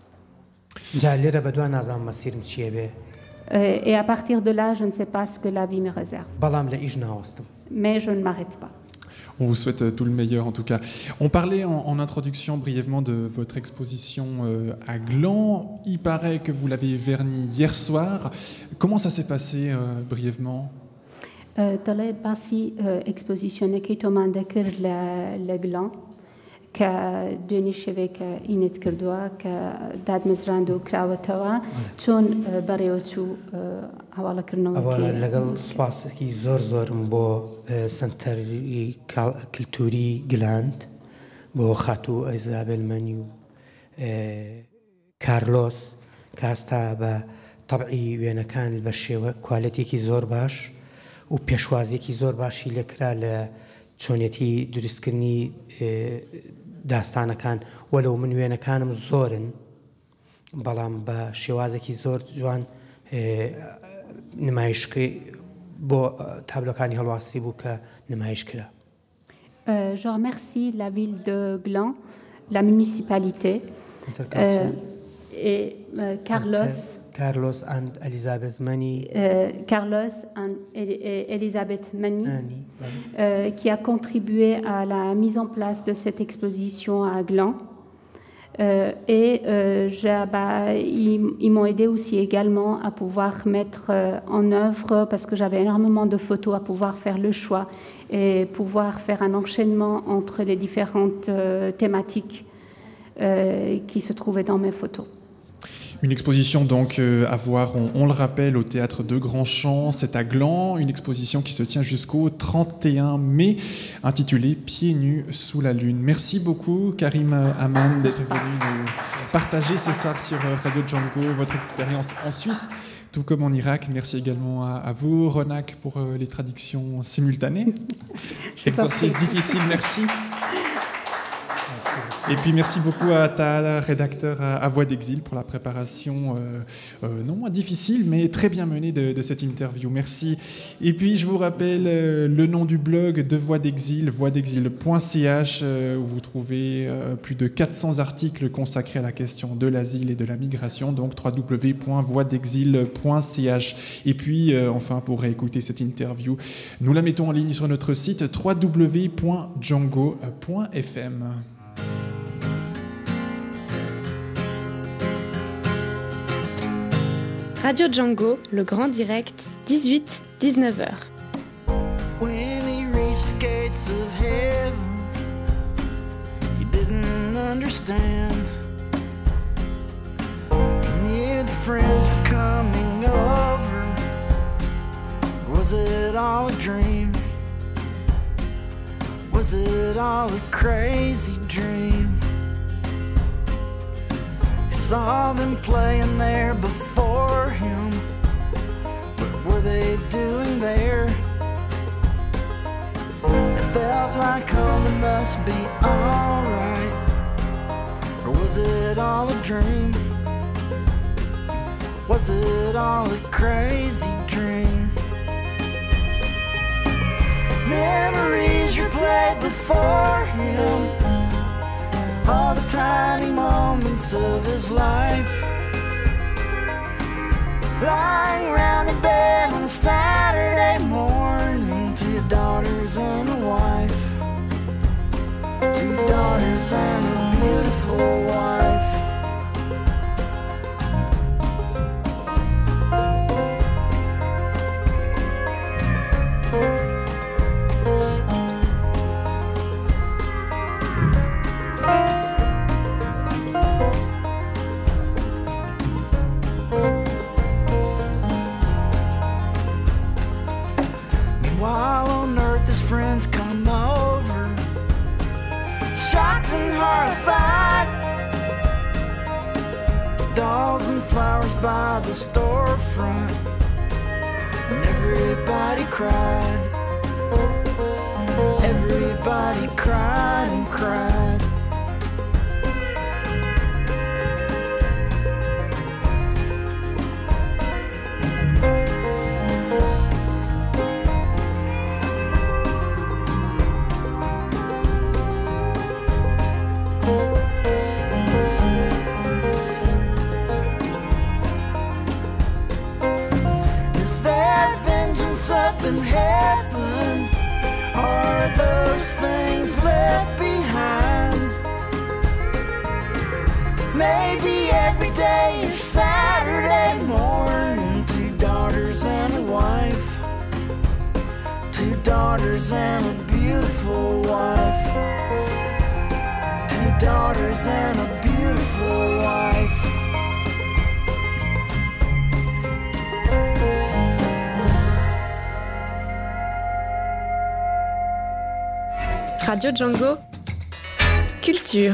Et à partir de là, je ne sais pas ce que la vie me réserve. Mais je ne m'arrête pas. On vous souhaite tout le meilleur en tout cas. On parlait en introduction brièvement de votre exposition à Gland. Il paraît que vous l'avez vernie hier soir. Comment ça s'est passé brièvement? طلعت باسي اكسبوزيشن كيتو ماندكر لغلان كدوني شبك إنت كردوا كداد مزراندو كراوتوا چون بريوتو حوالا كرنو لەگەڵ سپاسێکی زۆرم بۆ سنتەری کلتوری گلاند بۆ خاتوو ئەیزابێل مەنی و کارلۆس کاستا بە تەبعی وێنەکان بە شێوە کوالەتێکی زۆر باش و پێشوازێکی زۆر باشی لێکرا لە چۆنێتی دروستکردنی داستانەکان وەلو من وێنەکانم زۆرن بەڵام بە شێوازێکی زۆر جوان نمایشکەی بۆ تابلۆکانی هەڵواسی بوو کە نمایش کرا. Je remercie la ville de Gland, la municipalité et Carlos and Elizabeth Mani. Carlos et Elizabeth Mani, qui a contribué à la mise en place de cette exposition à Gland. Ils m'ont aidé aussi également à pouvoir mettre en œuvre, parce que j'avais énormément de photos, à pouvoir faire le choix et pouvoir faire un enchaînement entre les différentes thématiques qui se trouvaient dans mes photos. Une exposition donc à voir, on le rappelle, au Théâtre de Grandchamp, c'est à Gland, une exposition qui se tient jusqu'au 31 mai, intitulée Pieds nus sous la lune. Merci beaucoup Karim Aman d'être venu nous partager ce soir sur Radio Django votre expérience en Suisse, tout comme en Irak. Merci également à vous, Ronak, pour les traductions simultanées. Exercice difficile, merci. Et puis merci beaucoup à ta rédacteur à Voix d'Exil pour la préparation non moins difficile mais très bien menée de cette interview. Merci. Et puis je vous rappelle le nom du blog de Voix d'Exil, voixdexil.ch où vous trouvez plus de 400 articles consacrés à la question de l'asile et de la migration, donc www.voixdexil.ch. Et puis enfin pour réécouter cette interview, nous la mettons en ligne sur notre site www.django.fm. Radio Django, le grand direct, 18-19h. When he reached the gates of heaven, he didn't understand. He knew the friends were coming over. Was it all a dream? Was it all a crazy dream? He saw them playing there before him. What were they doing there? It felt like home must be alright. Or was it all a dream? Was it all a crazy dream? Memories replayed before him, all the tiny moments of his life. Lying around in bed on a Saturday morning, 2 daughters and a wife, 2 daughters and a beautiful wife. shocked and horrified. Dolls and flowers by the storefront, and everybody cried. Everybody cried and cried. Is there vengeance up in heaven? Are those things left behind? Maybe every day is Saturday morning. 2 daughters and a wife. 2 daughters and a beautiful wife. 2 daughters and a beautiful wife. Radio Django. Culture.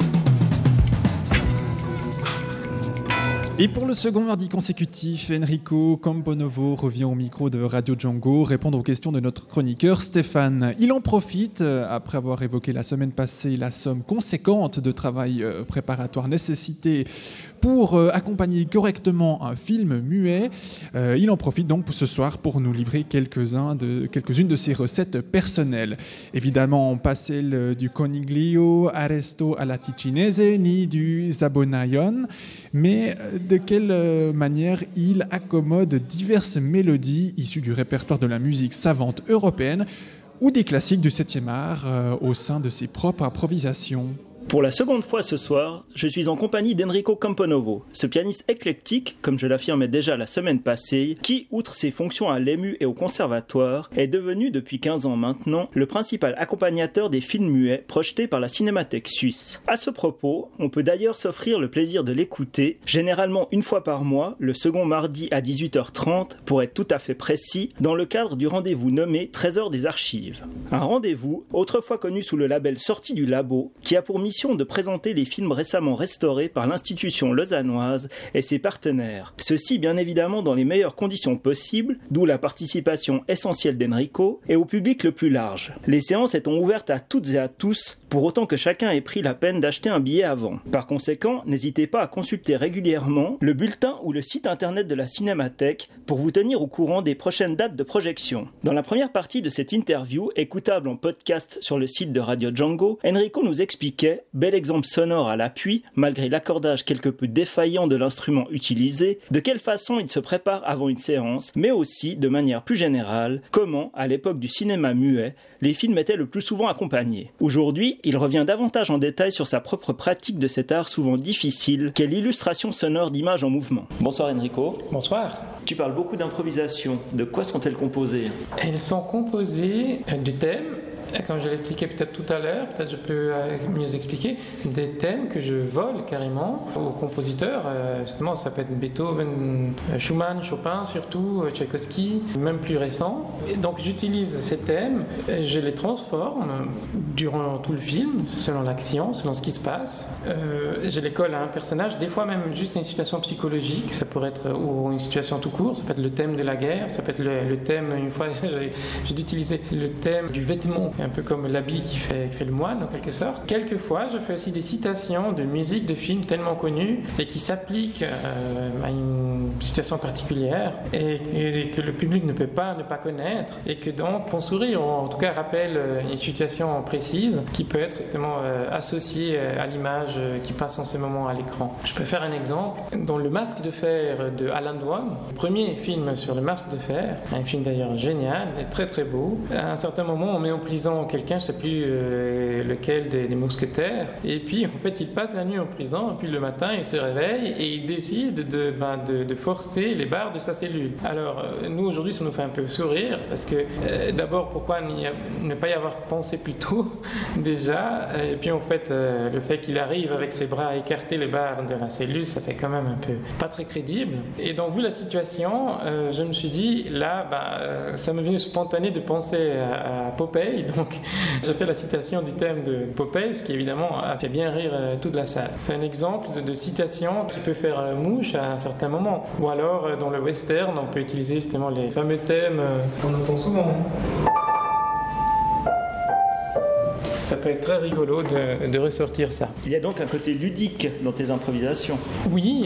Et pour le second mardi consécutif, Enrico Camponovo revient au micro de Radio Django répondre aux questions de notre chroniqueur Stéphane. Il en profite, après avoir évoqué la semaine passée la somme conséquente de travail préparatoire nécessité pour accompagner correctement un film muet. Il en profite donc pour ce soir pour nous livrer quelques-unes de ses recettes personnelles. Évidemment, pas celle du coniglio arresto alla ticinese ni du zabonaion, mais de quelle manière il accommode diverses mélodies issues du répertoire de la musique savante européenne ou des classiques du 7e art au sein de ses propres improvisations. Pour la seconde fois ce soir, je suis en compagnie d'Enrico Camponovo, ce pianiste éclectique, comme je l'affirmais déjà la semaine passée, qui, outre ses fonctions à l'EMU et au conservatoire, est devenu depuis 15 ans maintenant le principal accompagnateur des films muets projetés par la Cinémathèque suisse. À ce propos, on peut d'ailleurs s'offrir le plaisir de l'écouter, généralement une fois par mois, le second mardi à 18h30, pour être tout à fait précis, dans le cadre du rendez-vous nommé Trésor des Archives. Un rendez-vous, autrefois connu sous le label Sortie du Labo, qui a pour mission de présenter les films récemment restaurés par l'institution lausannoise et ses partenaires. Ceci bien évidemment dans les meilleures conditions possibles, d'où la participation essentielle d'Enrico et au public le plus large. Les séances étant ouvertes à toutes et à tous, pour autant que chacun ait pris la peine d'acheter un billet avant. Par conséquent, n'hésitez pas à consulter régulièrement le bulletin ou le site internet de la Cinémathèque pour vous tenir au courant des prochaines dates de projection. Dans la première partie de cette interview, écoutable en podcast sur le site de Radio Django, Enrico nous expliquait, bel exemple sonore à l'appui, malgré l'accordage quelque peu défaillant de l'instrument utilisé, de quelle façon il se prépare avant une séance, mais aussi, de manière plus générale, comment, à l'époque du cinéma muet, les films étaient le plus souvent accompagnés. Aujourd'hui, il revient davantage en détail sur sa propre pratique de cet art souvent difficile, qu'est l'illustration sonore d'images en mouvement. Bonsoir Enrico. Bonsoir. Tu parles beaucoup d'improvisation. De quoi sont-elles composées ? Elles sont composées de thèmes. Comme je l'expliquais peut-être tout à l'heure, peut-être je peux mieux expliquer, des thèmes que je vole carrément aux compositeurs. Justement, ça peut être Beethoven, Schumann, Chopin surtout, Tchaïkovski, même plus récent. Et donc j'utilise ces thèmes, je les transforme durant tout le film, selon l'action, selon ce qui se passe. Je les colle à un personnage, des fois même juste à une situation psychologique, ça pourrait être ou une situation tout court, ça peut être le thème de la guerre, ça peut être le thème, une fois j'ai utilisé le thème du vêtement, un peu comme l'habit qui fait le moine en quelque sorte. Quelquefois, je fais aussi des citations de musique de films tellement connus et qui s'appliquent à une situation particulière et que le public ne peut pas ne pas connaître et que donc font sourire ou en tout cas rappellent une situation précise qui peut être justement associée à l'image qui passe en ce moment à l'écran. Je peux faire un exemple. Dans Le Masque de Fer de Alan Dwan, le premier film sur le masque de fer, un film d'ailleurs génial et très très beau. À un certain moment, on met en prison quelqu'un, je ne sais plus lequel des mousquetaires, et puis en fait il passe la nuit en prison, et puis le matin il se réveille et il décide de forcer les barres de sa cellule. Alors nous aujourd'hui ça nous fait un peu sourire parce que d'abord pourquoi ne pas y avoir pensé plus tôt déjà, et puis en fait le fait qu'il arrive avec ses bras à écarter les barres de la cellule, ça fait quand même un peu pas très crédible. Et donc vu la situation, je me suis dit là ça me vient spontané de penser à Popeye Donc, je fais la citation du thème de Popeye, ce qui évidemment a fait bien rire toute la salle. C'est un exemple de citation qui peut faire mouche à un certain moment. Ou alors, dans le western, on peut utiliser justement les fameux thèmes qu'on entend souvent. Ça peut être très rigolo de ressortir ça. Il y a donc un côté ludique dans tes improvisations. Oui,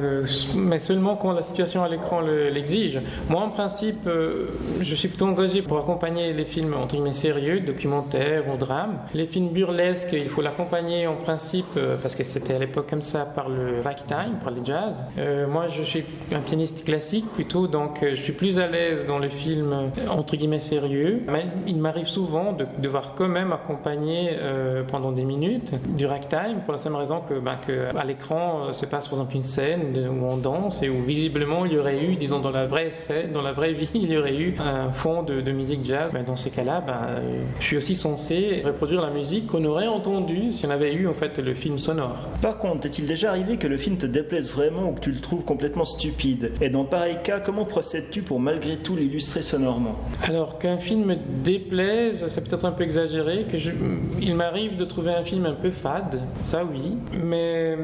mais seulement quand la situation à l'écran l'exige. Moi, en principe, je suis plutôt engagé pour accompagner les films entre guillemets sérieux, documentaires ou drames. Les films burlesques, il faut l'accompagner en principe, parce que c'était à l'époque comme ça, par le ragtime, par les jazz. Moi, je suis un pianiste classique plutôt, donc je suis plus à l'aise dans les films entre guillemets sérieux. Mais il m'arrive souvent de devoir quand même accompagner pendant des minutes du ragtime pour la simple raison que à l'écran se passe par exemple une scène où on danse et où visiblement il y aurait eu, disons dans la vraie scène, dans la vraie vie, il y aurait eu un fond de musique jazz. Dans ces cas-là, je suis aussi censé reproduire la musique qu'on aurait entendue si on avait eu en fait le film sonore. Par contre, est-il déjà arrivé que le film te déplaise vraiment ou que tu le trouves complètement stupide? Et dans pareil cas, comment procèdes-tu pour malgré tout l'illustrer sonorement? Alors qu'un film me déplaise, c'est peut-être un peu exagéré, il m'arrive de trouver un film un peu fade, ça oui, mais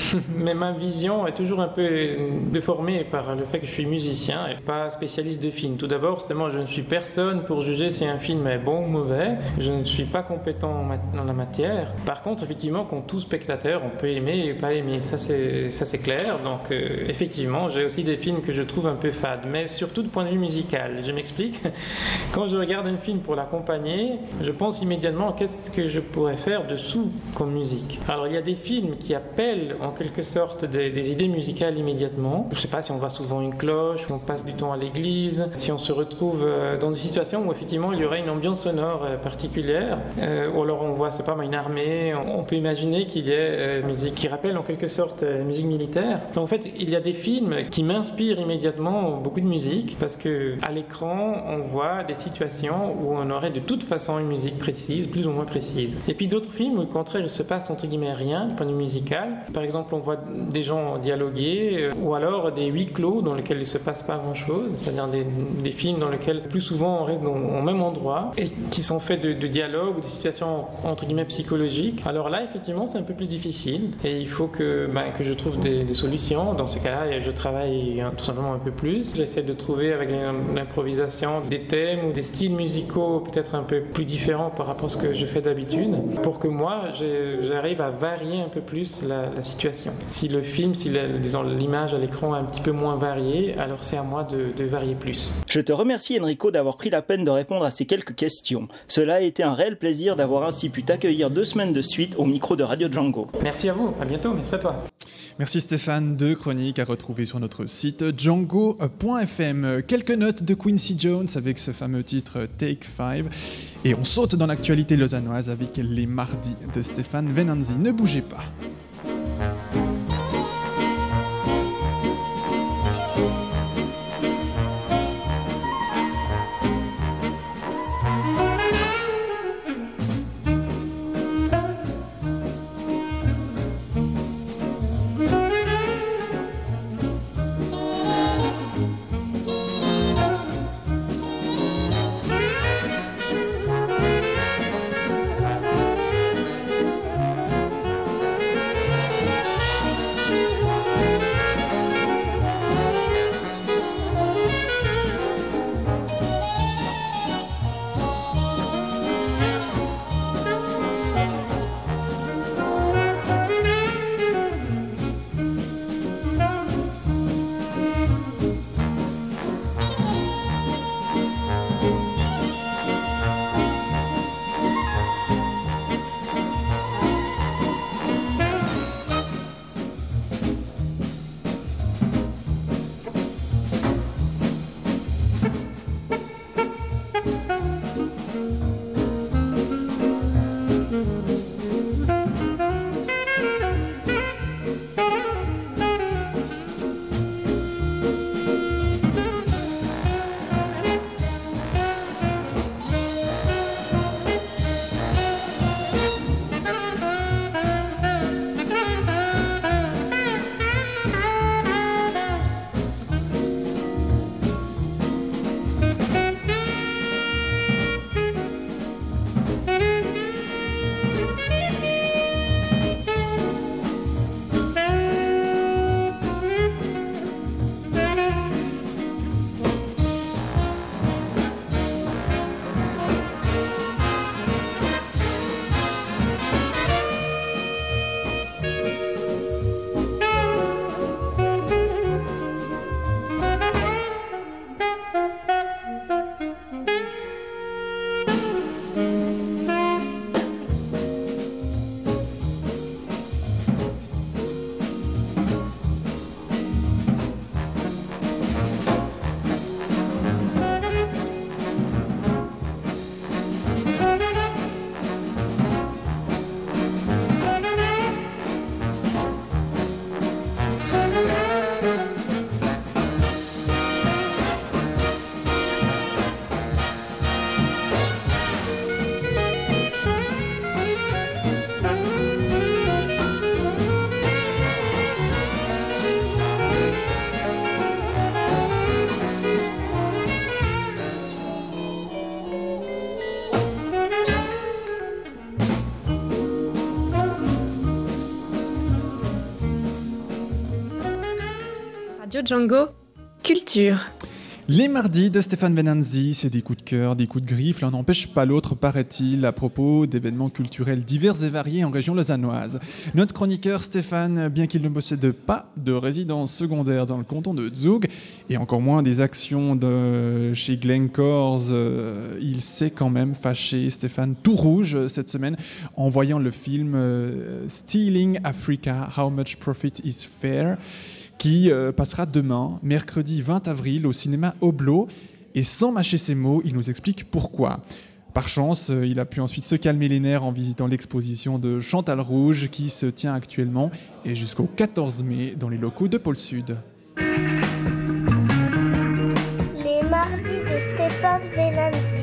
ma vision est toujours un peu déformée par le fait que je suis musicien et pas spécialiste de film. Tout d'abord, justement, je ne suis personne pour juger si un film est bon ou mauvais. Je ne suis pas compétent dans la matière. Par contre, effectivement, comme tout spectateur, on peut aimer et pas aimer. Ça, c'est clair. Donc, effectivement, j'ai aussi des films que je trouve un peu fades, mais surtout du point de vue musical. Je m'explique. Quand je regarde un film pour l'accompagner, je pense immédiatement qu'est-ce que je pourrais faire dessous comme musique. Alors il y a des films qui appellent en quelque sorte des idées musicales immédiatement. Je ne sais pas si on voit souvent une cloche, ou on passe du temps à l'église, si on se retrouve dans une situation où effectivement il y aurait une ambiance sonore particulière, ou alors on voit, c'est pas une armée, on peut imaginer qu'il y ait musique qui rappelle en quelque sorte musique militaire. Donc, en fait, il y a des films qui m'inspirent immédiatement beaucoup de musique parce que à l'écran on voit des situations où on aurait de toute façon une musique précise, plus ou moins précise. Et puis d'autres films où au contraire il se passe entre guillemets rien du point de vue musical. Par exemple, on voit des gens dialoguer ou alors des huis clos dans lesquels il ne se passe pas grand chose, c'est-à-dire des films dans lesquels plus souvent on reste au même endroit et qui sont faits de dialogues ou de situations entre guillemets psychologiques. Alors là effectivement c'est un peu plus difficile et il faut que je trouve des solutions. Dans ce cas-là je travaille tout simplement un peu plus. J'essaie de trouver avec l'improvisation des thèmes ou des styles musicaux peut-être un peu plus différents par rapport à ce que je fais d'habitude, pour que moi j'arrive à varier un peu plus la situation. Si le film, disons l'image à l'écran est un petit peu moins variée, alors c'est à moi de varier plus. Je te remercie Enrico d'avoir pris la peine de répondre à ces quelques questions. Cela a été un réel plaisir d'avoir ainsi pu t'accueillir 2 semaines de suite au micro de Radio Django. Merci à vous, à bientôt, merci à toi. Merci Stéphane, 2 chroniques à retrouver sur notre site django.fm. Quelques notes de Quincy Jones avec ce fameux titre Take 5. Et on saute dans l'actualité lausannoise avec les mardis de Stéphane Venanzi. Ne bougez pas. Radio Django, Culture. Les mardis de Stéphane Venanzi, c'est des coups de cœur, des coups de griffe, l'un n'empêche pas l'autre, paraît-il, à propos d'événements culturels divers et variés en région lausannoise. Notre chroniqueur Stéphane, bien qu'il ne possède pas de résidence secondaire dans le canton de Zug, et encore moins des actions chez Glencore, il s'est quand même fâché, Stéphane, tout rouge cette semaine, en voyant le film Stealing Africa, How Much Profit is Fair, qui passera demain, mercredi 20 avril, au cinéma Oblo. Et sans mâcher ses mots, il nous explique pourquoi. Par chance, il a pu ensuite se calmer les nerfs en visitant l'exposition de Chantal Rouge qui se tient actuellement et jusqu'au 14 mai dans les locaux de Pôle Sud. Les mardis de Stéphane Venanzi.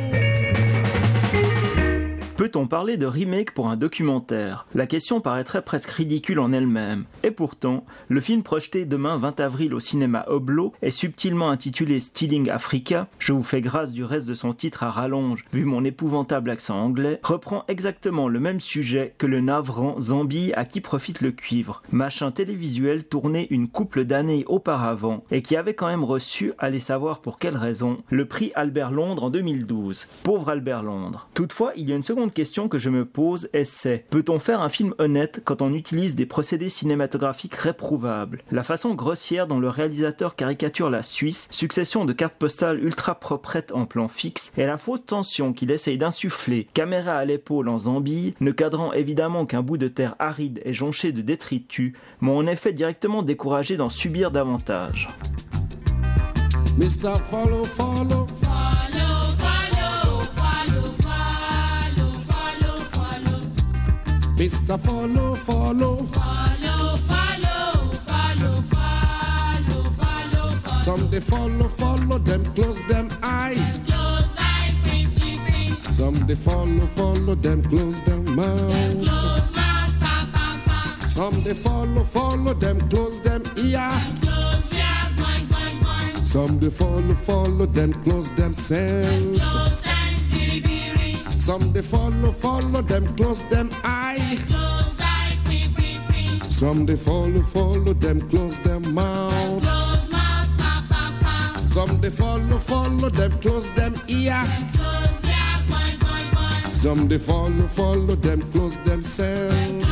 Peut-on parler de remake pour un documentaire ? La question paraîtrait presque ridicule en elle-même. Et pourtant, le film projeté demain 20 avril au cinéma Oblo est subtilement intitulé Stealing Africa, je vous fais grâce du reste de son titre à rallonge, vu mon épouvantable accent anglais, reprend exactement le même sujet que le navrant Zambie à qui profite le cuivre, machin télévisuel tourné une couple d'années auparavant et qui avait quand même reçu, allez savoir pour quelle raison, le prix Albert Londres en 2012. Pauvre Albert Londres. Toutefois, il y a une seconde question que je me pose et c'est: peut-on faire un film honnête quand on utilise des procédés cinématographiques réprouvables ? La façon grossière dont le réalisateur caricature la Suisse, succession de cartes postales ultra proprettes en plan fixe, et la fausse tension qu'il essaye d'insuffler, caméra à l'épaule en Zambie, ne cadrant évidemment qu'un bout de terre aride et jonché de détritus, m'ont en effet directement découragé d'en subir davantage. Mr. Follow, follow. Mr. Follow, follow. Some they follow, them close them eye. Some they follow, them close them mouth. Some they follow, them close them ear. Some they follow, them close them sense. Some they follow, them close them eye. Some they follow, them close them mouth. Some they follow, them close them ear. Some they follow, them close them sense.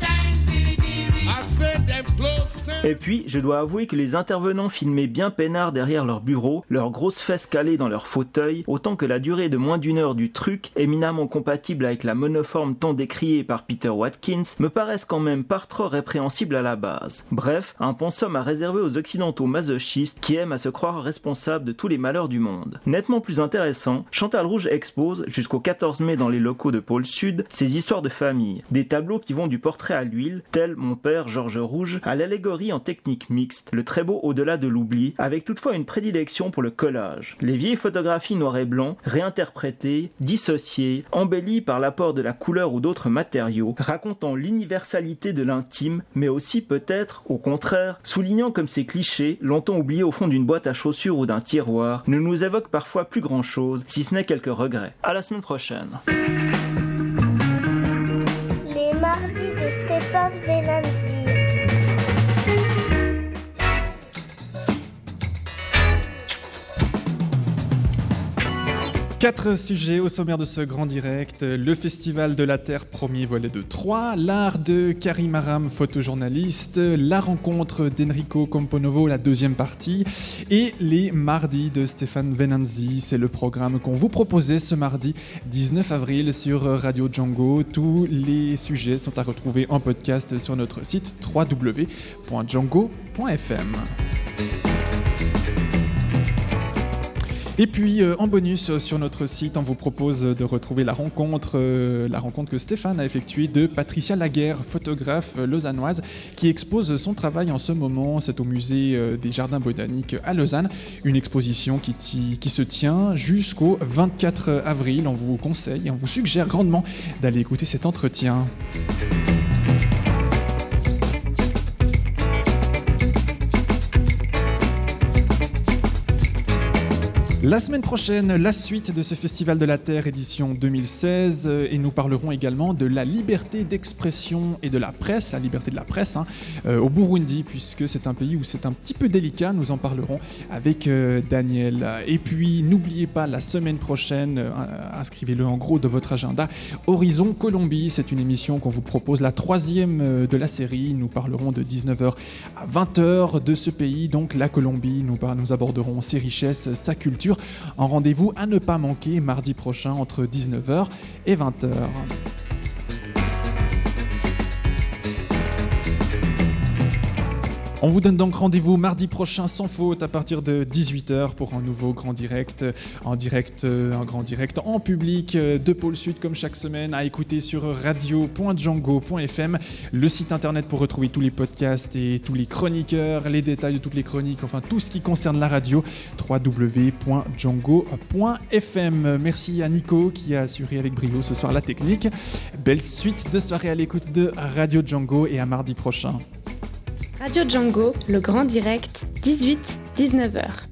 I said them close sense. Et puis, je dois avouer que les intervenants filmaient bien peinards derrière leur bureau, leurs grosses fesses calées dans leur fauteuil, autant que la durée de moins d'une heure du truc, éminemment compatible avec la monoforme tant décriée par Peter Watkins, me paraissent quand même par trop répréhensibles à la base. Bref, un pensum à réserver aux occidentaux masochistes qui aiment à se croire responsables de tous les malheurs du monde. Nettement plus intéressant, Chantal Rouge expose, jusqu'au 14 mai dans les locaux de Pôle Sud, ses histoires de famille, des tableaux qui vont du portrait à l'huile, tel Mon père Georges Rouge, à l'allégorie en technique mixte, le très beau au-delà de l'oubli, avec toutefois une prédilection pour le collage. Les vieilles photographies noir et blanc, réinterprétées, dissociées, embellies par l'apport de la couleur ou d'autres matériaux, racontant l'universalité de l'intime, mais aussi peut-être, au contraire, soulignant comme ces clichés, longtemps oubliés au fond d'une boîte à chaussures ou d'un tiroir, ne nous évoquent parfois plus grand-chose, si ce n'est quelques regrets. À la semaine prochaine. Les mardis de Stéphane Venanzi. 4 sujets au sommaire de ce grand direct. Le Festival de la Terre, premier volet de 3. L'art de Karim Aram, photojournaliste. La rencontre d'Enrico Camponovo, la deuxième partie. Et les mardis de Stéphane Venanzi. C'est le programme qu'on vous proposait ce mardi 19 avril sur Radio Django. Tous les sujets sont à retrouver en podcast sur notre site www.django.fm. Et puis en bonus sur notre site, on vous propose de retrouver la rencontre que Stéphane a effectuée de Patricia Laguerre, photographe lausannoise, qui expose son travail en ce moment. C'est au musée des Jardins Botaniques à Lausanne, une exposition qui se tient jusqu'au 24 avril. On vous conseille, on vous suggère grandement d'aller écouter cet entretien. La semaine prochaine, la suite de ce Festival de la Terre édition 2016 et nous parlerons également de la liberté d'expression et de la presse, la liberté de la presse au Burundi, puisque c'est un pays où c'est un petit peu délicat. Nous en parlerons avec Daniel. Et puis n'oubliez pas, la semaine prochaine, inscrivez-le en gros de votre agenda, Horizon Colombie, c'est une émission qu'on vous propose, la 3e de la série. Nous parlerons de 19h à 20h de ce pays, donc la Colombie. Nous aborderons ses richesses, sa culture, en rendez-vous à ne pas manquer mardi prochain entre 19h et 20h. On vous donne donc rendez-vous mardi prochain sans faute à partir de 18h pour un nouveau grand direct, un grand direct en public de Pôle Sud comme chaque semaine, à écouter sur radio.django.fm, le site internet pour retrouver tous les podcasts et tous les chroniqueurs, les détails de toutes les chroniques, enfin tout ce qui concerne la radio, www.django.fm. Merci à Nico qui a assuré avec brio ce soir la technique. Belle suite de soirée à l'écoute de Radio Django et à mardi prochain. Radio Django, le grand direct, 18-19h.